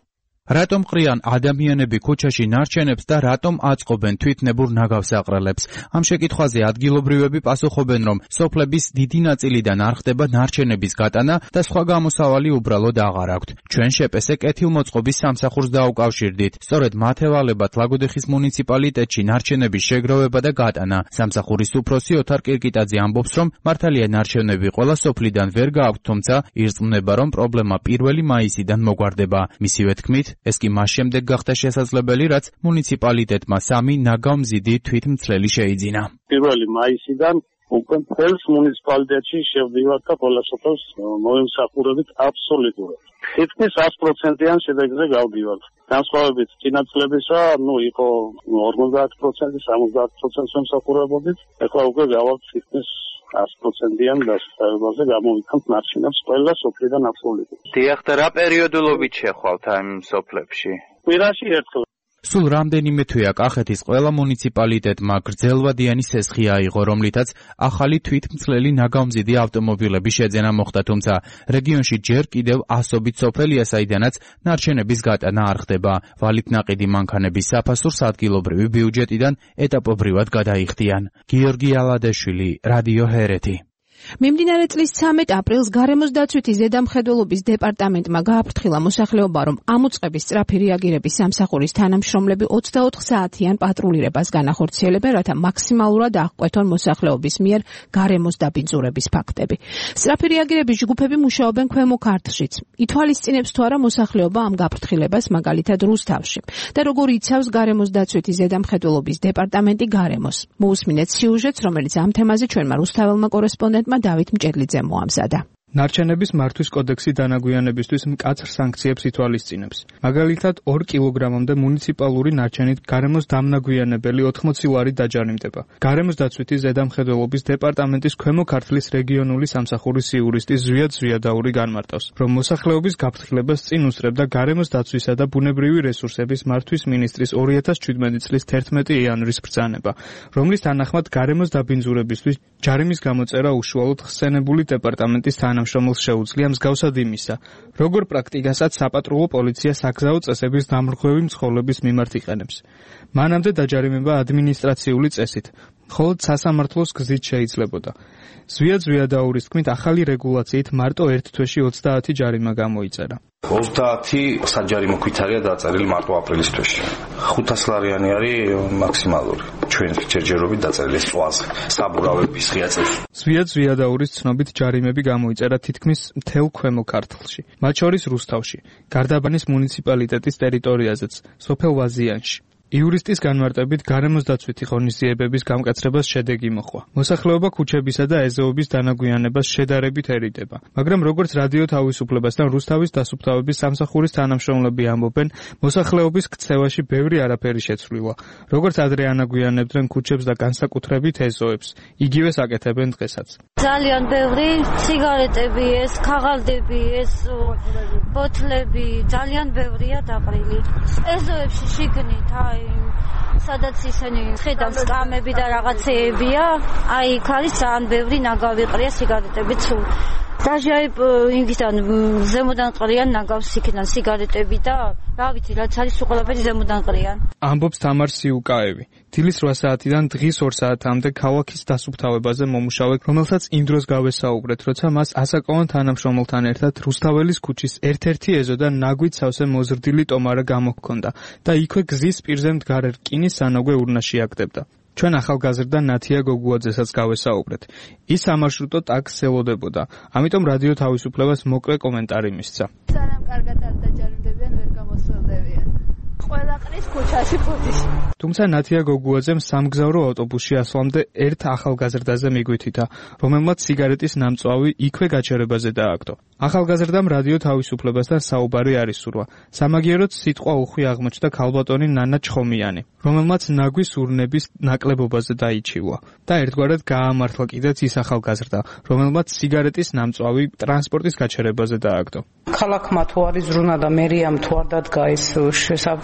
რატომ ყრიან ადამიანები ქუჩაში ნარჩენებს და რატომ აწყობენ თვითნებურ ნაგავსაყრელებს? ამ შეკითხვაზე ადგილობრივები პასუხობენ, რომ სოფლების დიდი ნაწილიდან არ ხდება ნარჩენების გატანა და სხვა გამოსავალი უბრალოდ აღარ აქვთ. ჩვენ შეპესე კეთილმოწყობის სამსახურს დაუკავშირდით. სწორედ მათ ევალებათ ლაგოდეხის მუნიციპალიტეტში ნარჩენების შეგროვება და გატანა. სამსახურის უფროსი ოთარ კირკიტაძე ამბობს, რომ მართალია ნარჩენები ყველა სოფლიდან ვერ გააქვთ, თუმცა ირწმუნება, რომ პრობლემა პირველი მაისიდან მოგვარდება. მისივე თქმით, ეს კი მას შემდეგ გახდა შესაძლებელი, რაც მუნიციპალიტეტმა სამი ნაგავმზიდი თვითმცლელი შეიძინა. პირველი მაისიდან უკვე მთელს მუნიციპალიტეტში შევდივართ და ყველა სოფელს მოვემსახურებით აბსოლუტურად. თითქმის ათი პროცენტიან შედეგზე გავდივართ. განსხვავებით წინა წლებისა, ну, იყო ორმოცდაათი პროცენტი, სამოცდაათი პროცენტს ვემსახურებოდით, ეხლა უკვე გავართ თითქმის ათი პროცენტიან დასწრებაზე გამოვიქანთ ნარჩენებს ყველა სოფლიდან აბსოლუტურად. დიახ, და რა პერიოდულობით შეხვალთ ამ სოფლებში? კვირაში ერთხელ. სულ რამდენიმე თვეა კახეთის ყველა მუნიციპალიტეტმა გრძელვადიანი სესხი აიღო, რომლითაც ახალი თვითმცლელი ნაგავმზიდი ავტომობილების შეძენა მოხდა, თუმცა რეგიონში ჯერ კიდევ ასობით სოფელია, საიდანაც ნარჩენების გატანა არ ხდება. ვალით ნაყიდი მანქანების საფასურს ადგილობრივი ბიუჯეტიდან ეტაპობრივად გადაიხდიან. გიორგი ალადეშვილი, რადიო ჰერეთი. მიმდინარე წლის ცამეტ აპრილს გარემოს დაცვითი ზედამხედველობის დეპარტამენტმა გააფრთხილა მოსახლეობა, რომ ამოწყების სწრაფი რეაგირების სამსახურის თანამშრომლები ოცდაოთხ საათიან პატრულირებას განახორციელებენ, რათა მაქსიმალურად აღკვეთონ მოსახლეობის მიერ გარემოს დაბინძურების ფაქტები. სწრაფი რეაგირების ჯგუფები მუშაობენ ქვემო ქართლშიც. ითვალისწინებს თუ არა მოსახლეობა ამ გაფრთხილებას, მაგალითად რუსთავში. და როგორ იცავს გარემოს დაცვითი ზედამხედველობის დეპარტამენტი გარემოს. მოусმინეთ სიუჟეტს, რომელიც ამ თემაზე ჩვენმა რუსთაველმა კორესპონდენტმა დავით მჭედლიძე მოამზადა. ნარჩენების მართვის კოდექსი დანაგვიანებისთვის მკაცრ სანქციებს ითვალისწინებს. მაგალითად, ორ კილოგრამამდე მუნიციპალური ნარჩენით გარემოს დამნაგვიანებელი ოთხმოცი ლარი დაჯარიმდება. გარემოს დაცვითი ზედამხედველობის დეპარტამენტის ქვემო ქართლის რეგიონული სამსახურის იურისტი ზვიად ზვიადაური განმარტავს, რომ მოსახლეობის გაფრთხილებას წინ უსწრებდა გარემოს დაცვისა და ბუნებრივი რესურსების მართვის მინისტრის ორი ათას შვიდმეტი წლის თერთმეტი იანვრის ბრძანება, რომლის თანახმად გარემოს დაბინძურებისთვის ჯარიმის გამოწერა უშუალოდ ხსენებული დეპარტამენტის თანამშრომელს შეუძლია მსგავსად იმისა, როგორ პრაქტიკასაც საპატრულო პოლიცია საგზაო წესების დამრღვევი მცხოვრების მიმართ იყენებს. მანამდე დაჯარიმება ადმინისტრაციული წესით, მხოლოდ სასამართლოს გზით შეიძლებოდა. ზვიად ზვიადაურის თქმით, ახალი რეგულაციით მარტო ერთ თვეში ოცდაათი ჯარიმა გამოიწერა. ოცდაათი საჯარიმო ქვითარია დაწერილი მარტო აპრილის თვეში. ხუთას ლარიანი არის მაქსიმალური. ჩვენ ჯერჯერობით დაწერილი სვაზე. საბურავების ღია წესი. ზვიად ზვიადაურის ცნობით ჯარიმები გამოიწერა თითქმის მთელ ქვემო ქართლში, მათ შორის რუსთავში, გარდაბანის მუნიციპალიტეტის ტერიტორიაზეც, სოფელ ვაზიანში. იურისტის განმარტებით გარემოს დაცვითი ღონისძიებების გამკაცრებას შედეგი მოხდა. მოსახლეობა ქუჩებისა და ეზოების დანაგვიანებას შედარებით ერიდება, მაგრამ როგორც რადიო თავისუფლებასთან რუსთავის დასუფთავების სამსახურის თანამშრომლები ამბობენ, მოსახლეობის ქცევაში ბევრი არაფერი შეცვლილა. როგორც ადრე ანაგვიანებდნენ ქუჩებს და განსაკუთრებით ეზოებს, იგივეს აკეთებენ დღესაც. ძალიან ბევრი სიგარეტები, ეს ქაღალდები, ეს ბოთლები, ძალიან ბევრია დაყრილი. ეზოებში შიგნით აი სადაც ისინი ხედავ სკამები და რაღაცეებია, აი იქ არის ძალიან ბევრი ნაგავი ყრია სიგარეტები თუ დაჟე ინგიდან ზემოდან ყრიან ნაგავს იქიდან სიგარეტები და რა ვიცი რაც არის უყოლაფერი ზემოდან ყრიან. ამბობს თამარ სიუკაევი. დილის რვა საათიდან დღის ორ საათამდე ქალაქის დასუფთავებაზე მომუშავე, რომელსაც იმ დროს გავესაუბრეთ, როცა მას ასაკოვან თანამშრომელთან ერთად რუსთაველის ქუჩის ერთ-ერთი ეზოდან ნაგვით სავსე მოზრდილი ტომარა გამოჰქონდა და იქვე გზის პირზე მდგარ რკინის სანოგვე ურნაში აგდებდა. ჩვენ ახალგაზრდა ნათია გოგუაძესაც გავესაუბრეთ. ის სამარშრუტო ტაქსს ელოდებოდა, ამიტომ რადიო თავისუფლებას მოკლე კომენტარი მისცა. ძალიან კარგად არ დაჯარიმდებიან, ვერ გამოსვლდებიან. ყველა ყრის ქუჩაში ფუძიში. თუმცა ნათია გოგუაძემ სამგზავრო ავტობუსში ასვლამდე ერთ ახალგაზრდაზე მიგვითითა, რომელმაც სიგარეტის ნამწვავი იქვე გაჩერებაზე დააგდო. ახალგაზრდამ რადიო თავისუფლებასთან საუბარი არ ისურვა. სამაგიეროდ სიტყვა უხვი აღმოჩნდა ქალბატონი ნანა ჩხომიანი, რომელმაც ნაგვის ურნების ნაკლებობაზე დაიჩივა და ერთგვარად გაამართლა კიდეც ის ახალგაზრდა, რომელმაც სიგარეტის ნამწვავი ტრანსპორტის გაჩერებაზე დააგდო. ქალაქმა თუ არის ზრუნა და მერიამ თუ არ დადგა ის საფერისი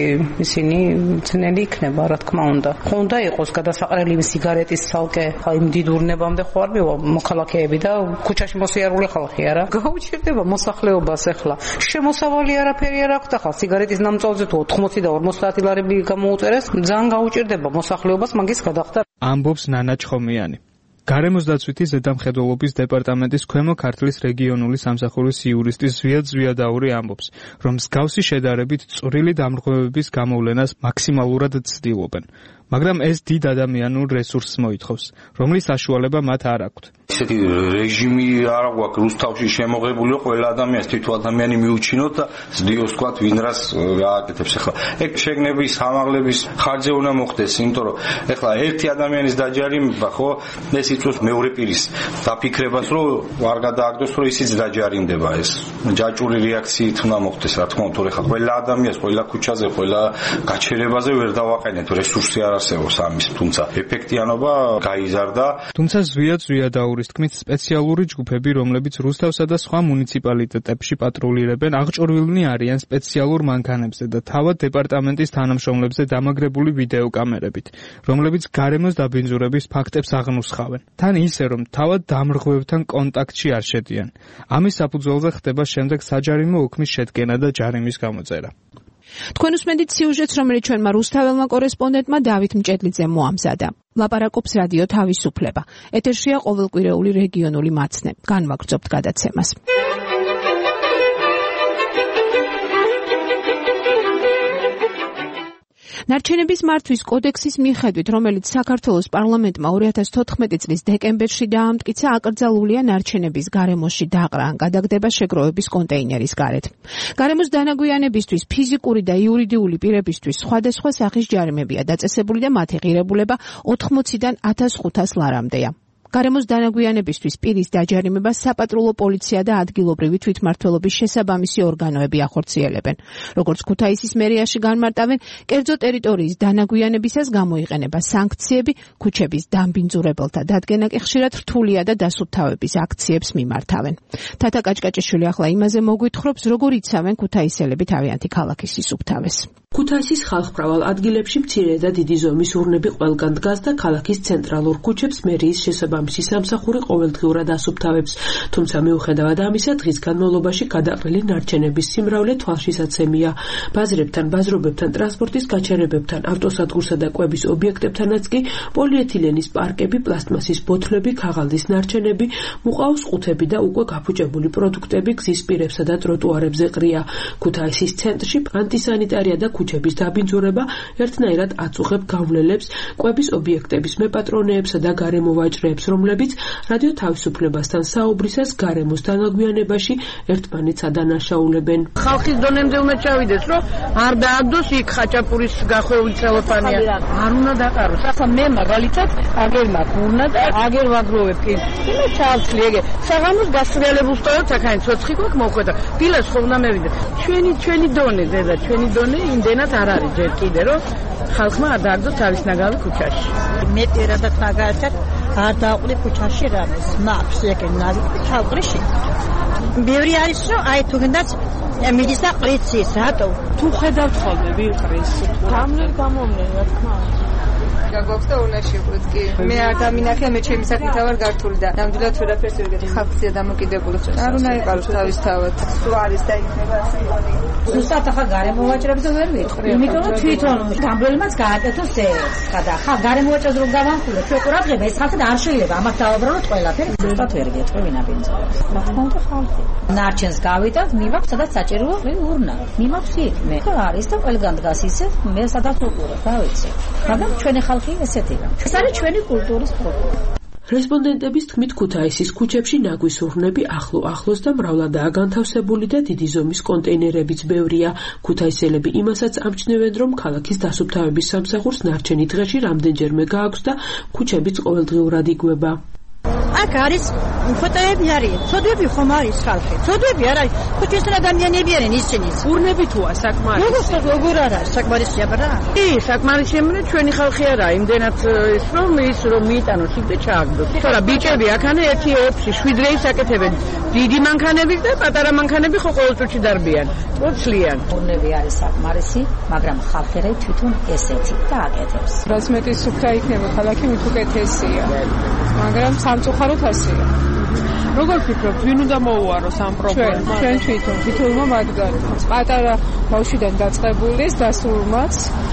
ისინი ძნელი იქნება, რა თქმა უნდა. ხო უნდა იყოს გადასაყრელი სიგარეტის ცალკე, ხა იმ დიდ ურნებამდე ხო არ მივა მოქალაქეები და ქუჩაში მოსიარული ხალხი არა. გაუჭირდება მოსახლეობას ახლა. შემოსავალი არაფერი არ აქვს ახლა სიგარეტის ნამწვავზე თუ ოთხმოცი და ორმოცდაათი ლარები გამოუწერეს, ძალიან გაუჭირდება მოსახლეობას მაგის გადახდა. ამბობს ნანა ჩხომიანი. გარემოს დაცვითი ზედამხედველობის დეპარტამენტის ქვემო ქართლის რეგიონული სამსახურის იურისტი ზვიად ზვიადაური ამბობს, რომ მსგავსი შედარებით წვრილი დამრღვევების გამოვლენას მაქსიმალურად ცდილობენ. მაგრამ ეს დიდ ადამიანურ რესურსს მოითხოვს, რომლის საშუალება მათ არ აქვთ. ისეთი რეჟიმი არ გვაქვს რუსთავში შემოღებული, ყველა ადამიანს თვითონ ადამიანი მიუჩინოთ და ზდიოს თქვათ ვინ რას გააკეთებს. ახლა ეგ შეგნების, ამაღლების ხარჯზე უნდა მოხდეს, იმიტომ რომ ახლა ერთი ადამიანის დაჯარიმება, ხო, ეს იწვევს მეორე პირის დაფიქრებას, რომ არ გადააგდოს, რომ ისიც დაჯარიმდება ეს. ჯაჭვური რეაქციით უნდა მოხდეს, რა თქმა უნდა, ახლა ყველა ადამიანს, ყველა ქუჩაზე, ყველა გაჩერებაზე ვერ დავაყენეთ რესურსი არ არსებობს ამის, თუმცა ეფექტიანობა გაიზარდა. თუმცა ზვიად ზვიადაურის თქმით, სპეციალური ჯგუფები, რომლებიც რუსთავსა და სხვა მუნიციპალიტეტებში პატრულირებენ, აღჭურვილნი არიან სპეციალურ მანქანებზე და თავად დეპარტამენტის თანამშრომლებზე დამაგრებული ვიდეო კამერებით, რომლებიც გარემოს დაბინძურების ფაქტებს აღნუსხავენ. თან ისე, რომ თავად დამრღვევთან კონტაქტში არ შედიან. ამის საფუძველზე ხდება შემდეგ საჯარიმო უქმის შედგენა და ჯარიმის გამოწერა. თქვენ უსმენთ სიუჟეტს, რომელიც ჩვენმა რუსთაველმა კორესპონდენტმა დავით მჭედლიძემ მოამზადა. ლაპარაკობს რადიო თავისუფლება. ეთერშია ყოველკვირეული რეგიონული მაცნე. განვაგრძობთ გადაცემას. ნარჩენების მართვის კოდექსის მიხედვით, რომელიც საქართველოს პარლამენტმა ორი ათას თოთხმეტი წლის დეკემბერში დაამტკიცა, აკრძალულია ნარჩენების გარემოში დაყრა ან გადაგდება შეგროვების კონტეინერის გარეთ. გარემოს დანაგვიანებისთვის ფიზიკური და იურიდიული პირებისთვის სხვადასხვა სახის ჯარიმებია დაწესებული და მათი ღირებულება ოთხმოციდან ათას ხუთას ლარამდეა. გარემოს დანაგვიანებისთვის პირის დაჯარიმება საპატრულო პოლიცია და ადგილობრივი თვითმმართველობის შესაბამისი ორგანოები ახორციელებენ. როგორც ქუთაისის მერიაში განმარტავენ, კერძო ტერიტორიის დანაგვიანებისას გამოიყენება სანქციები, ქუჩების დამბინძურებელთა დადგენა კი ხშირად რთულია და დასუფთავების აქციებს მიმართავენ. თათა კაჭკაჭიშვილი ახლა იმაზე მოგვითხრობს, როგორ იცავენ ქუთაისელები თავიანთი ქალაქის სისუფთავეს. ქუთაისის ხალხმრავალ ადგილებში მცირე და დიდი ზომის ურნები ყველგან დგას და ქალაქის ცენტრალურ ქუჩებს მერიის შესაბამისი სამსახური ყოველდღიურად ასუფთავებს. თუმცა მიუხედავად ამისა, დღის განმავლობაში გადაყრილი ნარჩენების სიმრავლე თვალშისაცემია. ბაზრებთან, ბაზრობებთან, ტრანსპორტის გაჩერებებთან, ავტოსადგურსა და კვების ობიექტებთანაც კი პოლიეთილენის პარკები, პლასტმასის ბოთლები, ქაღალდის ნარჩენები, მუყაოს ყუთები და უკვე გაფუჭებული პროდუქტები გზის პირებსა და ტროტუარებზე ყრია. ქუთაისის ცენტრში ანტისანიტარია და ქუჩების დაბინძურება ერთნაირად აწუხებ გავლელებს კვების ობიექტების მეპატრონეებსა და გარემოვაჭრეებს, რომლებიც რადიო თავისუფლებასთან საუბრისას გარემოს დანაგვიანებაში ერთმანეთს ადანაშაულებენ. ხალხის დონემდე უნდა ჩავიდეს, რომ არ დააგდოს იქ ხაჭაპურის გახვეული ცელოფანია. არ უნდა დაყაროს. ახლა მე მაგალითად აგერ მაქვს ურნა და აგერ ვაგროვებ კი. იმას ჩავცლი ეგე. საღამოს გასტრიალებულს ტოვებ, აქაინ ცოცხი გვაქვს მოხვედა. დილას ხო უნდა მევიდე. ჩვენი ჩვენი დონე, დედა, ჩვენი დონე იმდენად არ არის ჯერ კიდე, რომ ხალხმა არ დააგდოს თავის ნაგავი ქუჩაში. მე პირადად მაგალითად არ დააყრი ქუჩაში რამეს. მაქვს ეგენ ნავი თავყრიში. ბევრი არის, რომ აი თუნდაც მიდის და ყრიც ის, რატო? თუ ხედავთ ხოლმე ვიყრის. გამნერ გამომნერ, რა თქმა უნდა. გაგვაქვს და უნაში ვუდგი. მე არ დამინახე, მე ჩემი საკითხი ვარ გართული და ნამდვილად ვერაფერს ვერ გეტყვი. ხალხია დამოკიდებული. არ უნდა იყაროს თავის თავად. სულ არის და იქნება სიყვარული. ზუსტად ახლა გარემოვაჭრებზე ვერ ვიტყვი. იმიტომ რომ თვითონ გამბველმაც გააკეთოს ეს. ხადა ხა გარემოვაჭრებს რომ გავანხულოთ, ჩვენ ყურადღება ეს ხალხი არ შეიძლება ამას დავაბრალოთ ყველაფერი. ზუსტად ვერ გეტყვი ვინ აბინძურებს. რა თქმა უნდა ხალხი. ნარჩენს გავიტანთ, მივაქვს სადაც საჭიროა ურნა. მივაქვს იქ მე. არის და ყველგან დგას ისე, მე სადაც უყურებ, რა ვიცი. მაგრამ ჩვენი ხალხი ესეთია. ეს არის ჩვენი კულტურის პროდუქტი. რესპონდენტების თქმით, ქუთაისის ქუჩებში ნაგვის ურნები ახლო-ახლოს და მრავლადაა განთავსებული და დიდი ზომის კონტეინერებიც ბევრია. ქუთაისელები იმასაც ამჩნევენ, რომ ქალაქის დასუფთავების სამსახურს ნარჩენი დღეში რამდენჯერმე გააქვს და ქუჩებიც ყოველდღიურად იგვება. აქ არის ფოტოები არის, ცოდვები ხომ არის ხალხი. ცოდვები არა, ქუჩის ადამიანები არიან ისინი. ურნები თუა საკმარისი. როგორ როგორ არა საკმარისია ბრა? კი, საკმარისია, მაგრამ ჩვენი ხალხი არა, იმდენად ის რომ ის რომ მიიტანოს იქ და ჩააგდოს. თორა ბიჭები აქანა ერთი ოფში შვიდ რეისს აკეთებენ. დიდი მანქანები და პატარა მანქანები ხო ყოველწუთში დარბიან. პროცლიან. ურნები არის საკმარისი, მაგრამ ხალხი რა თვითონ ესეთი და აკეთებს. რაც მეტი სუფთა იქნება ქალაქი, მით უკეთესია. მაგრამ სამწუხაროდ ასეა. როგორ ფიქრობთ, ვინ უნდა მოუაროს ამ პრობლემას? ჩვენ თვითონ, თითოეულმა მათგანმა. პატარა ბავშვიდან დაწყებულის დასრულმაც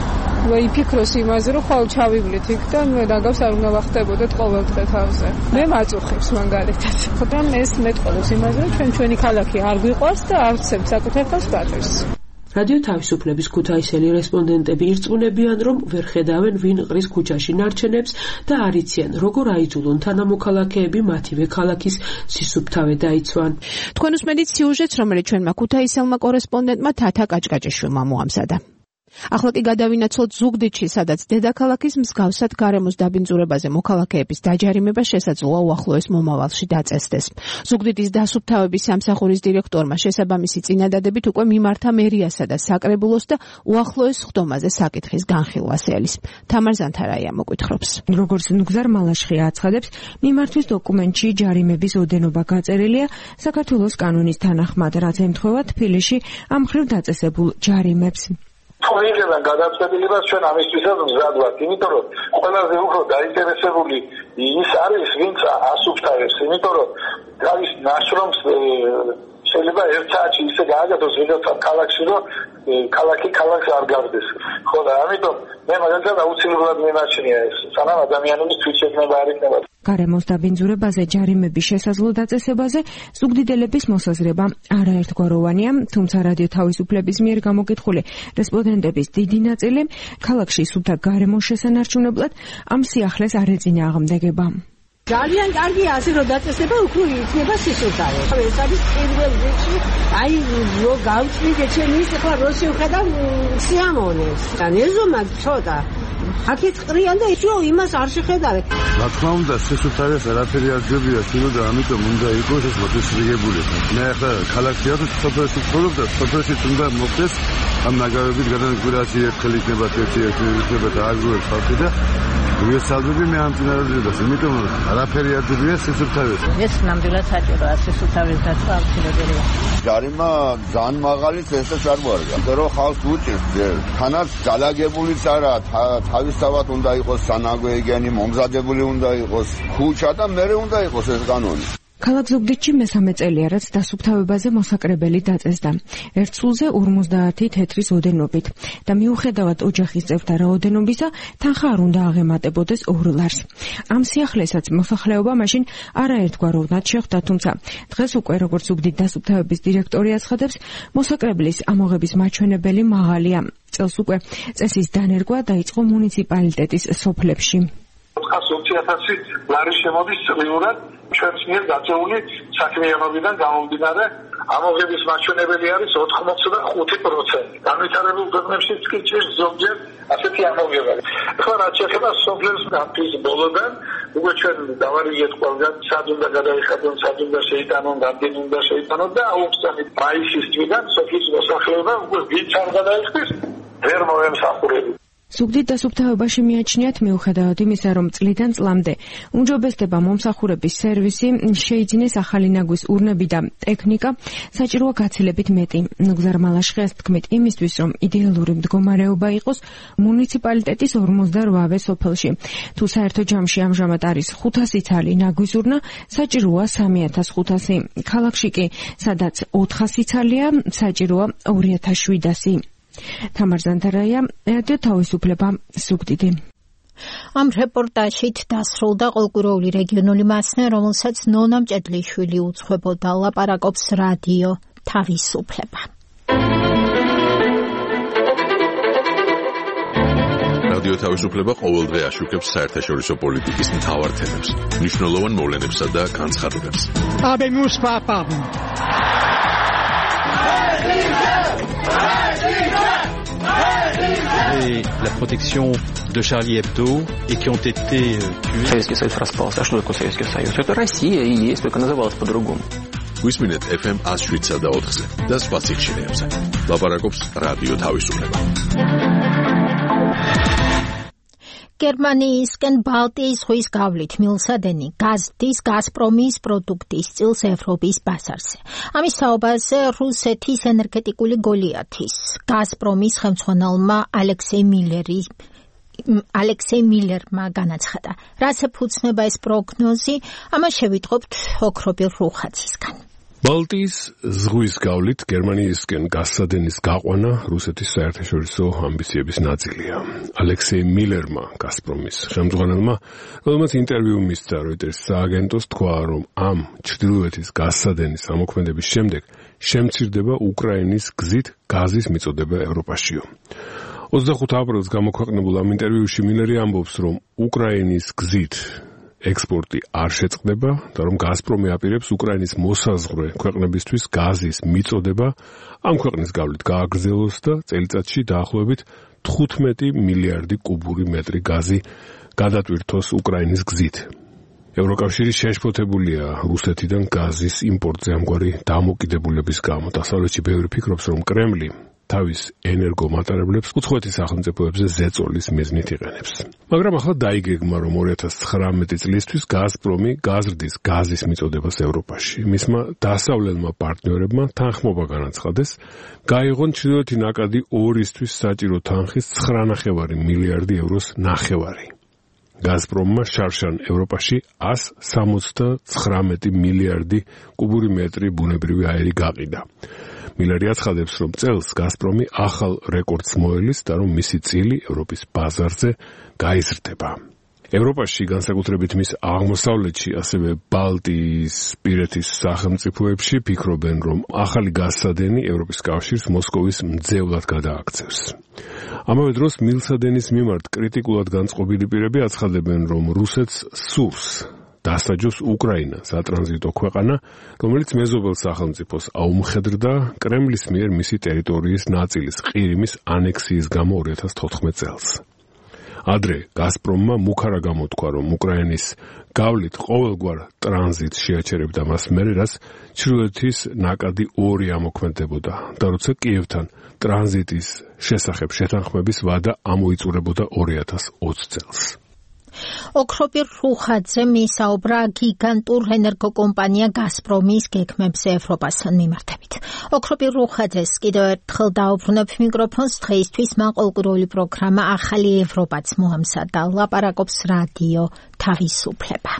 ვიფიქროს იმაზე, რომ ხვალ ჩავივლით იქ და ნაგავს არ უნდა ვახტებოდეთ ყოველდღე თავზე. მე მაწუხებს მაგალითად. მაგრამ ეს მეტყველებს იმაზე, რომ ჩვენ ჩვენი ქალაქი არ გვიყვარს და არ ვცემთ საკუთარ თავს პატივს. რადიო თავისუფლების ქუთაისელი რესპონდენტები ირწმუნებიან, რომ ვერ ხედავენ ვინ ყრის ქუჩაში ნარჩენებს და არ იციან, როგორ აიძულონ თანამოქალაქეები მათივე ქალაქის სისუფთავე დაიცვან. თქვენ უსმენთ სიუჟეტს, რომელიც ჩვენმა ქუთაისელმა კორესპონდენტმა თათა კაჭკაჭიშვილმა მოამზადა. ახლა კი გადავინაცვლოთ ზუგდიდში, სადაც დედაქალაქის მსგავსად გარემოს დაბინძურებაზე მოქალაქეების დაჯარიმება შესაძლოა უახლოეს მომავალში დაწესდეს. ზუგდიდის დასუფთავების სამსახურის დირექტორმა შესაბამისი წინადადებით უკვე მიმართა მერიასა და საკრებულოს და უახლოეს ხდომაზე საკითხის განხილვას ელის. თამარ ზანთარაია მოგვითხრობს. როგორც ნუგზარ მალაშხი აცხადებს, მიმართვის დოკუმენტში ჯარიმების ოდენობა გაწერილია საქართველოს კანონის თანახმად, რაც ემთხვევა თბილისში ამ მხრივ დაწესებულ ჯარიმებს. თორინგებან გადაწყვეტილებას ჩვენ ამისთვისაც მზად ვართ, იმიტომ რომ ყველაზე უფრო დაინტერესებული ის არის, ვინც ასუფთავებს, იმიტომ რომ თავის ნაშრომს შეიძლება ერთ საათში ისე გააგეთოს ვიღაცა ქალაქში, რომ ქალაქი ქალაქს არ გავდეს. ხო და ამიტომ მე მაგალითად აუცილებლად მიმაჩნია ეს, სანამ ადამიანების თვითშეგნება არ იქნება. გარემოს დაბინძურებაზე ჯარიმების შესაძლო დაწესებაზე ზუგდიდელების მოსაზრება არაერთგვაროვანია, თუმცა რადიო თავისუფლების მიერ გამოკითხული რესპონდენტების დიდი ნაწილი ქალაქში სუფთა გარემოს შესანარჩუნებლად ამ სიახლეს არ ეწინააღმდეგება. ძალიან კარგია ასე რომ დაწესება უფრო იქნება სისუფთავე. ეს არის პირველ რიგში, აი რო გავწვიდე ჩემი ის ახლა რო შევხედავ სიამოვნებს. და ეზომა ცოტა აქეთ ყრიან და ისო იმას არ შეხედავენ. რა თქმა უნდა, სისუფთავეს არაფერი არ ჯობია, სულ და ამიტომ უნდა იყოს ეს მოწესრიგებული. მე ახლა ქალაქში არ სოფელში ვცხოვრობ და სოფელში უნდა მოხდეს ამ ნაგავებით გადაგვირაში ერთხელ იქნება ერთი ერთი იქნება და აგროვებს ხალხი და ვიესალმები მე ამ წინადადებას, იმიტომ არაფერი არ ჯობია სისუფთავეს. ეს ნამდვილად საჭიროა სისუფთავეს დაცვა აუცილებელია. ჯარიმა ძალიან მაღალი წესს არ მოარგა. იმიტომ რომ ხალხს უჭირს ჯერ. თანაც ძალაგებულიც არა, თავისთავად უნდა იყოს სანაგვეიგენი, მომზადებული უნდა იყოს ქუჩა და მერე უნდა იყოს ეს კანონი. ქალაქ ზუგდიდში მესამე წელია, რაც დასუფთავებაზე მოსაკრებელი დაწესდა. ერთ სულზე ორმოცდაათი თეთრის ოდენობით და მიუხედავად ოჯახის წევრთა რაოდენობისა, თანხა არ უნდა აღემატებოდეს ორ ლარს. ამ სიახლესაც მოსახლეობა მაშინ არაერთგვაროვნად შეხვდა, თუმცა დღეს უკვე როგორც ზუგდიდ დასუფთავების დირექტორი აცხადებს, მოსაკრებლის ამოღების მაჩვენებელი მაღალია. წელს უკვე წესის დანერგვა დაიწყო მუნიციპალიტეტის სოფლებში. ოთხას ოცი ათასი ლარი შემოდის წლიურად ჩვენს მიერ გაწეული საქმიანობიდან გამომდინარე ამოღების მაჩვენებელი არის ოთხმოცდახუთი პროცენტი. განვითარებულ ქვეყნებშიც კი ჭირს ზოგჯერ ასეთი ამოღება. ახლა რაც შეეხება სოფლებს აპრილის ბოლოდან უკვე ჩვენ დავარიგეთ ყველგან სად უნდა გადაიხადონ, სად უნდა შეიტანონ, რამდენი უნდა შეიტანონ და აუგუსტის მაისის თვიდან სოფლის მოსახლეობა უკვე ვინც არ გადაიხდის ვერ მოემსახურებია. ზუგდიდ დასუფთავებაში მიაჩნიათ მიუხედავად იმისა, რომ წლიდან წლამდე უმჯობესდება მომსახურების სერვისი, შეიძინეს ახალი ნაგვის ურნები და ტექნიკა, საჭიროა გაცილებით მეტი. ნუგზარ მალაშხიას თქმით იმისთვის, რომ იდეალური მდგომარეობა იყოს მუნიციპალიტეტის ორმოცდარვავე სოფელში. თუ საერთო ჯამში ამჟამად არის ხუთასი ცალი ნაგვის ურნა, საჭიროა სამი ათას ხუთასი. ქალაქში კი, სადაც ოთხასი ცალია, საჭიროა ორი ათას შვიდასი. თამარ ზანთარაია, რადიო თავისუფლება, ზუგდიდი. ამ რეპორტაჟით დასრულდა ყოლკვირეული რეგიონული მასალა, რომელსაც ნონა მჭედლიშვილი უძღვებოდა. ლაპარაკობს რადიო თავისუფლება. რადიო თავისუფლება ყოველდღე აშუქებს საერთაშორისო პოლიტიკის მთავარ თემებს, მნიშვნელოვან მოვლენებსა და განცხადებებს. Habemos papam. Hey, hey, hey, hey, hey. et la protection de Charlie Hebdo et qui ont été tués. Советский Союз распался. А что такое Советский Союз? Это Россия и есть, только называлась по-другому. Wisminet эф эм one oh seven point four-ზე და სხვა სიხშირეებზე. ლაპარაკობს რადიო თავისუფლება. გერმანიისკენ ბალტიის ზღვის გავლით მილსადენი გაზდის გაზპრომის პროდუქტის წილს ევროპის ბაზარზე. ამის საუბარზე რუსეთის ენერგეტიკული გოლიათის გაზპრომის ხელმძღვანელმა ალექსეი მილერი ალექსეი მილერმა განაცხადა. რაც ეფუძნება ეს პროგნოზი, ამას შევიტყობთ ოქრობილ რუხაძისგან. ბალტიის ზღვის გავლით გერმანიისკენ გაზსადენის გაყვანა რუსეთის საერთაშორისო ამბიციების ნაწილია. ალექსეი მილერმა, გაზპრომის ხელმძღვანელმა, რომელმაც ინტერვიუ მისცა როიტერის სააგენტოს, თქვა, რომ ამ ჩრდილოეთის გაზსადენის ამოქმედების შემდეგ შემცირდება უკრაინის გზით გაზის მიწოდება ევროპაშიო. ოცდახუთ აპრილს გამოქვეყნებულ ამ ინტერვიუში მილერი ამბობს, რომ უკრაინის გზით ექსპორტი არ შეწყდება და რომ გაზპრომი აპირებს უკრაინის მოსაზღვრე ქვეყნებისთვის გაზის მიწოდება ამ ქვეყნის გავლით გააგრძელოს და წელიწადში დაახლოებით თხუთმეტი მილიარდი კუბური მეტრი გაზი გადატვირთოს უკრაინის გზით. ევროკავშირი შეშფოთებულია რუსეთიდან გაზის იმპორტზე ამგვარი დამოკიდებულების გამო. დასავლეთში ბევრი ფიქრობს, რომ კრემლი თავის ენერგომატარებლებს უცხოეთის სახელმწიფოებზე ზეწოლის მიზნით იყენებს. მაგრამ ახლა დაიგეგმა, რომ ორი ათას ცხრამეტი წლისთვის გაზპრომი გაზრდის გაზის მიწოდებას ევროპაში. მისმა დასავლელმა პარტნიორებმა თანხმობა განაცხადეს, გაიღონ ჩრდილოეთი ნაკადი ორისთვის საჭირო თანხის ცხრა მილიარდი ევროს ნახევარი. გაზპრომმა შარშან ევროპაში one hundred seventy-nine მილიარდი კუბური მეტრი ბუნებრივი აირი გაყიდა. მილერი აცხადებს, რომ წელს გაზპრომი ახალ რეკორდს მოელის და რომ მისი წილი ევროპის ბაზარზე გაიზრდება. ევროპაში, განსაკუთრებით მის აღმოსავლეთში, ასევე ბალტიის პირეთის სახელმწიფოებში ფიქრობენ, რომ ახალი გაზსადენი ევროპის კავშირს მოსკოვის მძევლად გადააქცევს. ამავე დროს მილსადენის მიმართ კრიტიკულად განწყობილი პირები აცხადებენ, რომ რუსეთს სურს დასაჯოს უკრაინა, სატრანზიტო ქვეყანა, რომელიც მეზობელ სახელმწიფოს აუმხედრდა კრემლის მიერ მისი ტერიტორიის ნაწილის ყირიმის ანექსიის გამო ორი ათას თოთხმეტ წელს. ადრე გაზპრომმა მუქარა გამოთქვა, რომ უკრაინის გავლით ყოველგვარ ტრანზიტს შეაჩერებდა მას მერე, რაც ჩრდილოეთის ნაკადი ორი ამოქმედებოდა და როცა კიევთან ტრანზიტის შესახებ შეთანხმების ვადა ამოიწურებოდა ორი ათას ოცი წელს. ოქრობილ რუხაძე მისაუბრა გიგანტურ ენერგოკომპანია გაზპრომის გეგმებზე ევროპასთან მიმართებით. ოქრობილ რუხაძეს კიდევ ერთხელ დაუბრუნებ მიკროფონს. დღეისთვის მან ყოველკვირეული პროგრამა ახალი ევროპაც მოამზადა. ლაპარაკობს რადიო თავისუფლება.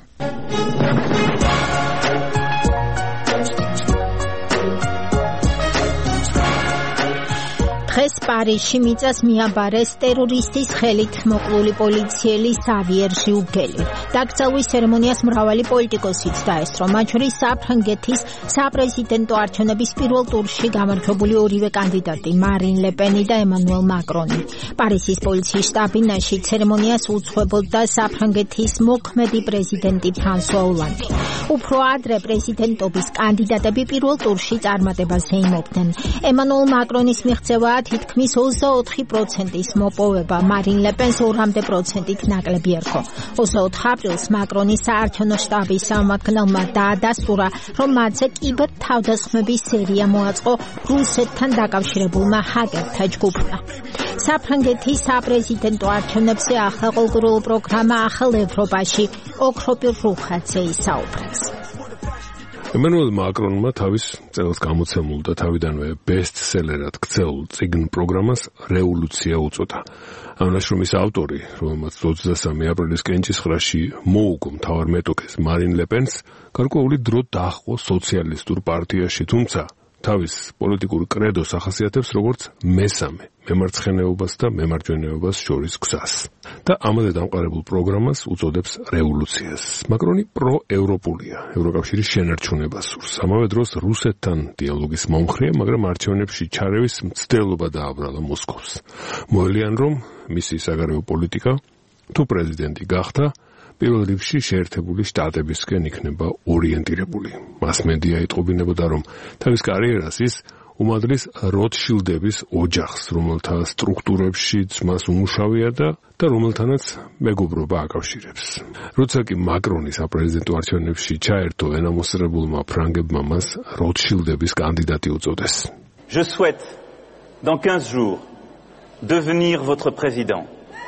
დღეს პარიზში მიწას მიაბარეს ტერორისტის ხელით მოკლული პოლიციელი სავიერ ჟიუგელი. დაკრძალვის ცერემონიას მრავალი პოლიტიკოსიც დაესწრო, მათ შორის საფრანგეთის საპრეზიდენტო არჩევნების პირველ ტურში გამარჯვებული ორივე კანდიდატი მარინ ლე-პენი და ემანუელ მაკრონი. პარიზის პოლიციის შტაბ-ბინაში ცერემონიას უძღვებოდა საფრანგეთის მოქმედი პრეზიდენტი ფრანსუა ოლანდი. უფრო ადრე პრეზიდენტობის კანდიდატები პირველ ტურში წარმატებას ეიმობდნენ. ემანუელ მაკრონის მიღწევა თითქმის ოცდაოთხი პროცენტის მოპოვება, მარინ ლე-პენს ორამდე პროცენტით ნაკლები ერქვა. ოცდაოთხ აპრილს მაკრონის საარჩევნო შტაბის სამმართველმა დაადასტურა, რომ მათზე კიბერ თავდასხმების სერია მოაწყო რუსეთთან დაკავშირებულმა ჰაკერთა ჯგუფმა. საფრანგეთის საპრეზიდენტო არჩევნებზე ახლა ყოველკვირეული პროგრამა ახალ ევროპაში ოქრობილ რუხაძე ისაუბრებს. ემანუელ მაკრონმა თავის წელს გამოცემულ და თავიდანვე ბესტსელერად ქცეულ წიგნ პროგრამას რევოლუცია უწოდა. ამ ნაშრომის ავტორი, რომელმაც ოცდასამი აპრილის კენჭისყრაში მოუგო მთავარ მეტოქეს მარინ ლე-პენს, გარკვეული დრო დაჰყო სოციალისტურ პარტიაში, თუმცა თავის პოლიტიკურ კრედოს ახასიათებს როგორც მესამე მემარცხენეობას და მემარჯვენეობას შორის გზას და ამაზე დამყარებულ პროგრამას უწოდებს რევოლუციას. მაკრონი პროევროპულია, ევროკავშირის შენარჩუნებას სურს. ამავე დროს რუსეთთან დიალოგის მომხრეა, მაგრამ არჩევნებში ჩარევის მცდელობა დააბრალა მოსკოვს. მოელიან, რომ მისი საგარეო პოლიტიკა თუ პრეზიდენტი გახდა, პირველ რიგში შეერთებული შტატებისკენ იქნება ორიენტირებული. მას მედია იტყობინებოდა, რომ თავის კარიერას ის უმადრის როტშილდების ოჯახს, რომელთა სტრუქტურებშიც მას უმუშავია და და რომელთანაც მეგობრობა აკავშირებს. როცა კი მაკრონი საპრეზიდენტო არჩევნებში ჩაერთო, ენამოსრებულმა ფრანგებმა მას როტშილდების კანდიდატი უწოდეს. Je souhaite dans quinze jours devenir votre président.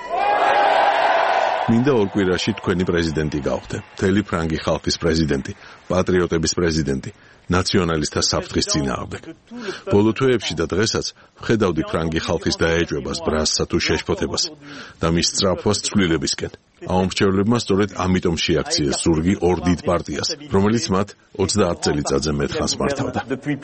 მინდა ორ კვირაში თქვენი პრეზიდენტი გავხდე. მთელი ფრანგი ხალხის პრეზიდენტი, პატრიოტების პრეზიდენტი, ნაციონალისტთა საფრთხის წინააღმდეგ. ბოლო თვეებში და დღესაც ვხედავდი ფრანგი ხალხის დაეჭვებას, ბრასსა თუ შეშფოთებას და მის სწრაფვას ცვლილებისკენ. ამ მრჩევლებმა სწორედ ამიტომ შეაქციეს ზურგი ორ დიდ პარტიას, რომელიც მათ ოცდაათ წელიწადზე მეტხანს მართავდა.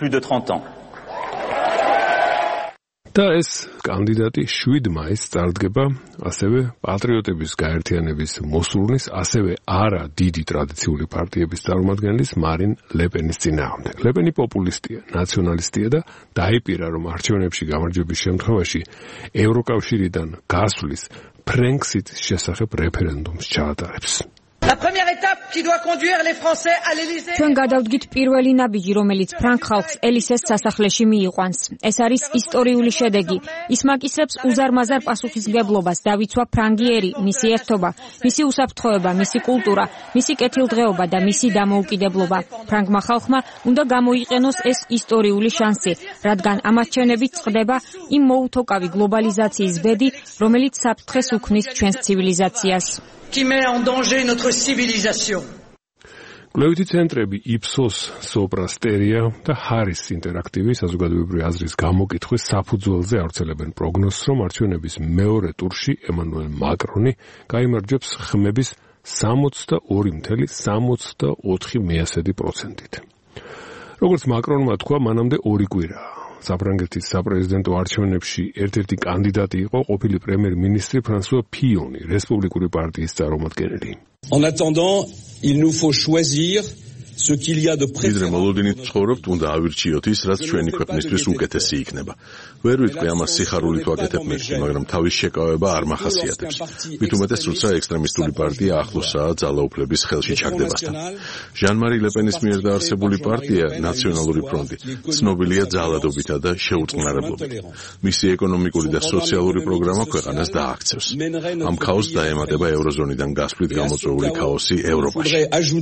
და ეს კანდიდატი შვიდ მაისს წარდგება ასევე პატრიოტების გაერთიანების მოსურნის, ასევე არა დიდი ტრადიციული პარტიების წარმომადგენლის მარინ ლეპენის წინააღმდეგ. ლეპენი პოპულისტია, ნაციონალისტია და დაიპირა, რომ არჩევნებში გამარჯვების შემთხვევაში ევროკავშირიდან გასვლის ფრენქსიტის შესახებ რეფერენდუმს ჩაატარებს. La première étape qui doit conduire les Français à l'Élysée. ჩვენ გადავდგით პირველი ნაბიჯი, რომელიც ფრანგ ხალხს ელისეს სასახლეში მიიყვანს. ეს არის ისტორიული შედეგი. ის მაკისრებს უზარმაზარ პასუხისმგებლობას, დავიცვა ფრანგიერი, მისი ერთობა, მისი უსაფრთხოება, მისი კულტურა, მისი კეთილდღეობა და მისი დამოუკიდებლობა. ფრანგმა ხალხმა უნდა გამოიყენოს ეს ისტორიული შანსი, რადგან ამ არჩევნებით წყდება იმ მოუთოკავი გლობალიზაციის ბედი, რომელიც საფრთხეს უქმნის ჩვენს ცივილიზაციას. Qui met en danger notre civilisation. კვლევითი ცენტრები იფსოს, სოპრასტერია და ჰარის ინტერაქტივი საზოგადოებრივი აზრის გამოკითხვის საფუძველზე ავრცელებენ პროგნოზს, რომ არჩევნების მეორე ტურში ემანუელ მაკრონი გაიმარჯვებს ხმების სამოცდაორი წუთი სამოცდაოთხი პროცენტით. როგორც მაკრონმა თქვა, მანამდე ორი კვირაა. საფრანგეთის საპრეზიდენტო არჩევნებში ერთ-ერთი კანდიდატი იყო ყოფილი პრემიერ-მინისტრი ფრანსუა ფიონი, რესპუბლიკური პარტიის წარმომადგენელი. En attendant, il nous faut choisir ce qu'il y a de préférable. Ვიდრე მოლოდინით ცხოვრობთ, უნდა ავირჩიოთ ის, რაც ჩვენი ქვეყნისთვის უკეთესი იქნება. ვერ ვიტყვი ამას სიხარულით ვაკეთებ მეთქი, მაგრამ თავის შეკავება არ მახასიათებს. მით უმეტეს, როცა ექსტრემისტული პარტია ახლოსაა ძალაუფლების ხელში ჩაგდებასთან. ჟან-მარი ლეპენის მიერ დაარსებული პარტია, ნაციონალური ფრონტი, ცნობილია ძალადობითა და შეუწყნარებლობით. მისი ეკონომიკური და სოციალური პროგრამა ქვეყანას დააქცევს. ამ ქაოსს დაემატება ევროზონიდან გასვლით გამოწვეული ქაოსი ევროპაში.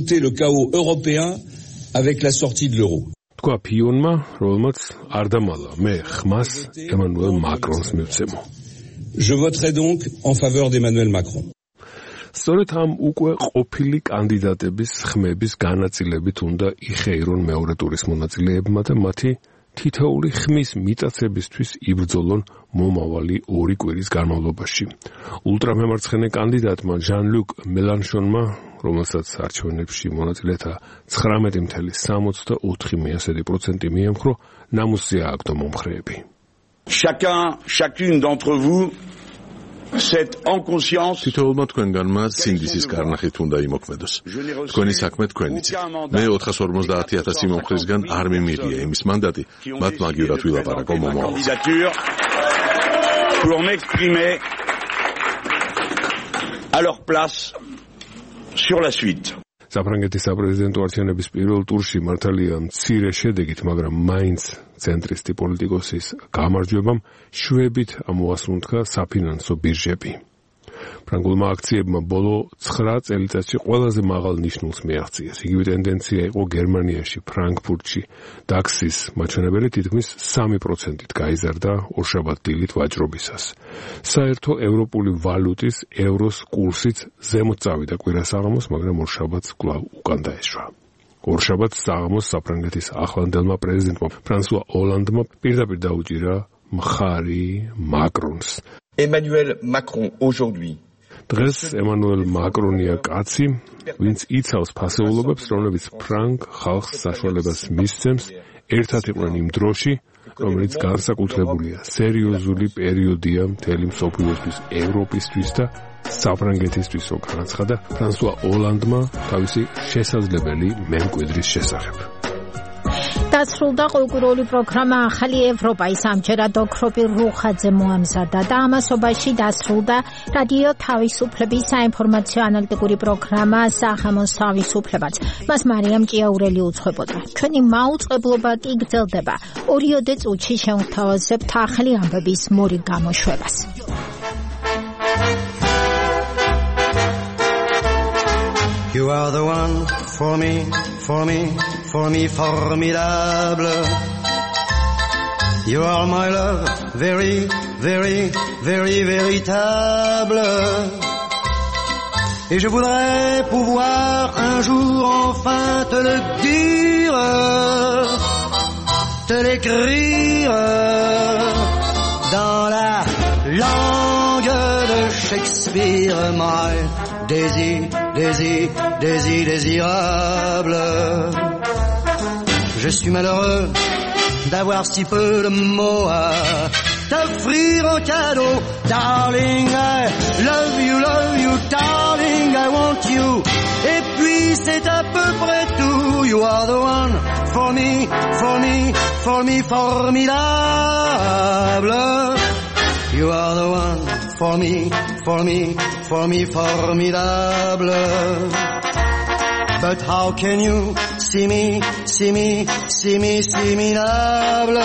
avec la sortie de l'euro. თქვა ფიონმა, რომელმაც არ დამალა, მე ხმას ემანუელ მაკრონს მივცემო. Je voterai donc en faveur d'Emmanuel Macron. სწორედ ამ უკვე ყოფილი კანდიდატების ხმების განაწილებით უნდა იხეირონ მეორე ტურის მონაწილეებმა და მათი თითოეული ხმის მიტაცებისთვის იბრძოლონ მომავალი ორი კვირის განმავლობაში. ულტრამემარცხენე კანდიდატმა ჟან-ლუკ მელანშონმა, რომელსაც არჩევნებში მონაწილეთა ცხრამეტი წუთი სამოცდაოთხი პროცენტი მიემხრო, ნამუსია აკდო მომხრეები. Chacun, chacune d'entre vous c'est en conscience თითოეულმა თქვენგანმა სინდისის კარნახით უნდა იმოქმედოს. თქვენი საქმე თქვენიცით. მე ოთხას ორმოცდაათი ათასი მომხრისგან არ მიმიღია იმის მანდატი, მათ მაგივრად ვილაპარაკო მომავალზე. Pour m'exprimer à leur place sur la suite. საფრანგეთის საპრეზიდენტო არჩევნების პირველ ტურში მართალია მცირე შედეგით, მაგრამ მაინც ცენტრისტი პოლიტიკოსის გამარჯვებამ შვებით ამოასუნთქა საფინანსო ბირჟები. ფრანგულმა აქციებმა ბოლო ცხრა წელიწადში ყველაზე მაღალ ნიშნულს მიაღწიეს. იგივე ტენდენცია იყო გერმანიაში, ფრანკფურტში. დაქსის მაჩვენებელი თითქმის სამი პროცენტით გაიზარდა ორშაბათ დილით ვაჭრობისას. საერთო ევროპული ვალუტის ევროს კურსიც ზემოთ წავიდა კვირასაღამოს, მაგრამ ორშაბათს კვლავ უკან დაეშვა. ორშაბათს საღამოს საფრანგეთის ახლანდელმა პრეზიდენტმა ფრანსუა ოლანდმა პირდაპირ დაუჭირა მხარი მაკრონს. Emmanuel Macron aujourd'hui. დღეს ემანუელ მაკრონია კაცი, ვინც იცავს ფასეულობებს, რომლებიც ფრანგ ხალხს საშუალებას მისცემს ერთად იყვნენ იმ დროში, რომელიც განსაკუთრებულია, სერიოზული პერიოდია მთელი მსოფლიოსთვის, ევროპისთვის და საფრანგეთისთვის, განაცხადა ფრანსუა ოლანდმა თავისი შესაძლებელი მემკვიდრის შესახებ. და დასრულდა კულტურული პროგრამა ახალი ევროპა. ის ამჯერად ოქროპირ რუხაძე მოამზადა და ამასობაში დასრულდა რადიო თავისუფლების საინფორმაციო ანალიტიკური პროგრამა საღამოს თავისუფლებაც. მას მარიამ ჭიაურელი უძღვებოდა. ჩვენი მაუწყებლობა კი გრძელდება. ორიოდე წუთში შევთავაზებთ ახალი ამბების მორიგ გამოშვებას. You are the one for me, for me, for me formidable. You are my love, very, very, very véritable. Et je voudrais pouvoir un jour enfin te le dire, te l'écrire dans la langue de Shakespeare, my désir, désir, désir, désirable. Je suis malheureux d'avoir si peu de mots à t'offrir en cadeau. Darling, I love you, love you, darling, I want you. Et puis c'est à peu près tout. You are the one for me, for me, for me formidable. You are the one for me, for me, for me formidable. But how can you see me, see me, see me, similable?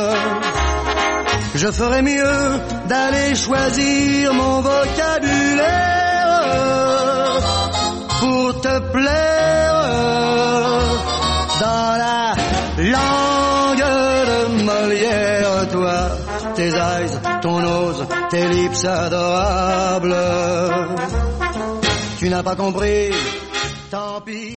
Je ferais mieux d'aller choisir mon vocabulaire pour te plaire dans la langue de Molière. Toi, tes eyes, ton nose, tes lips adorables. Tu n'as pas compris, tant pis.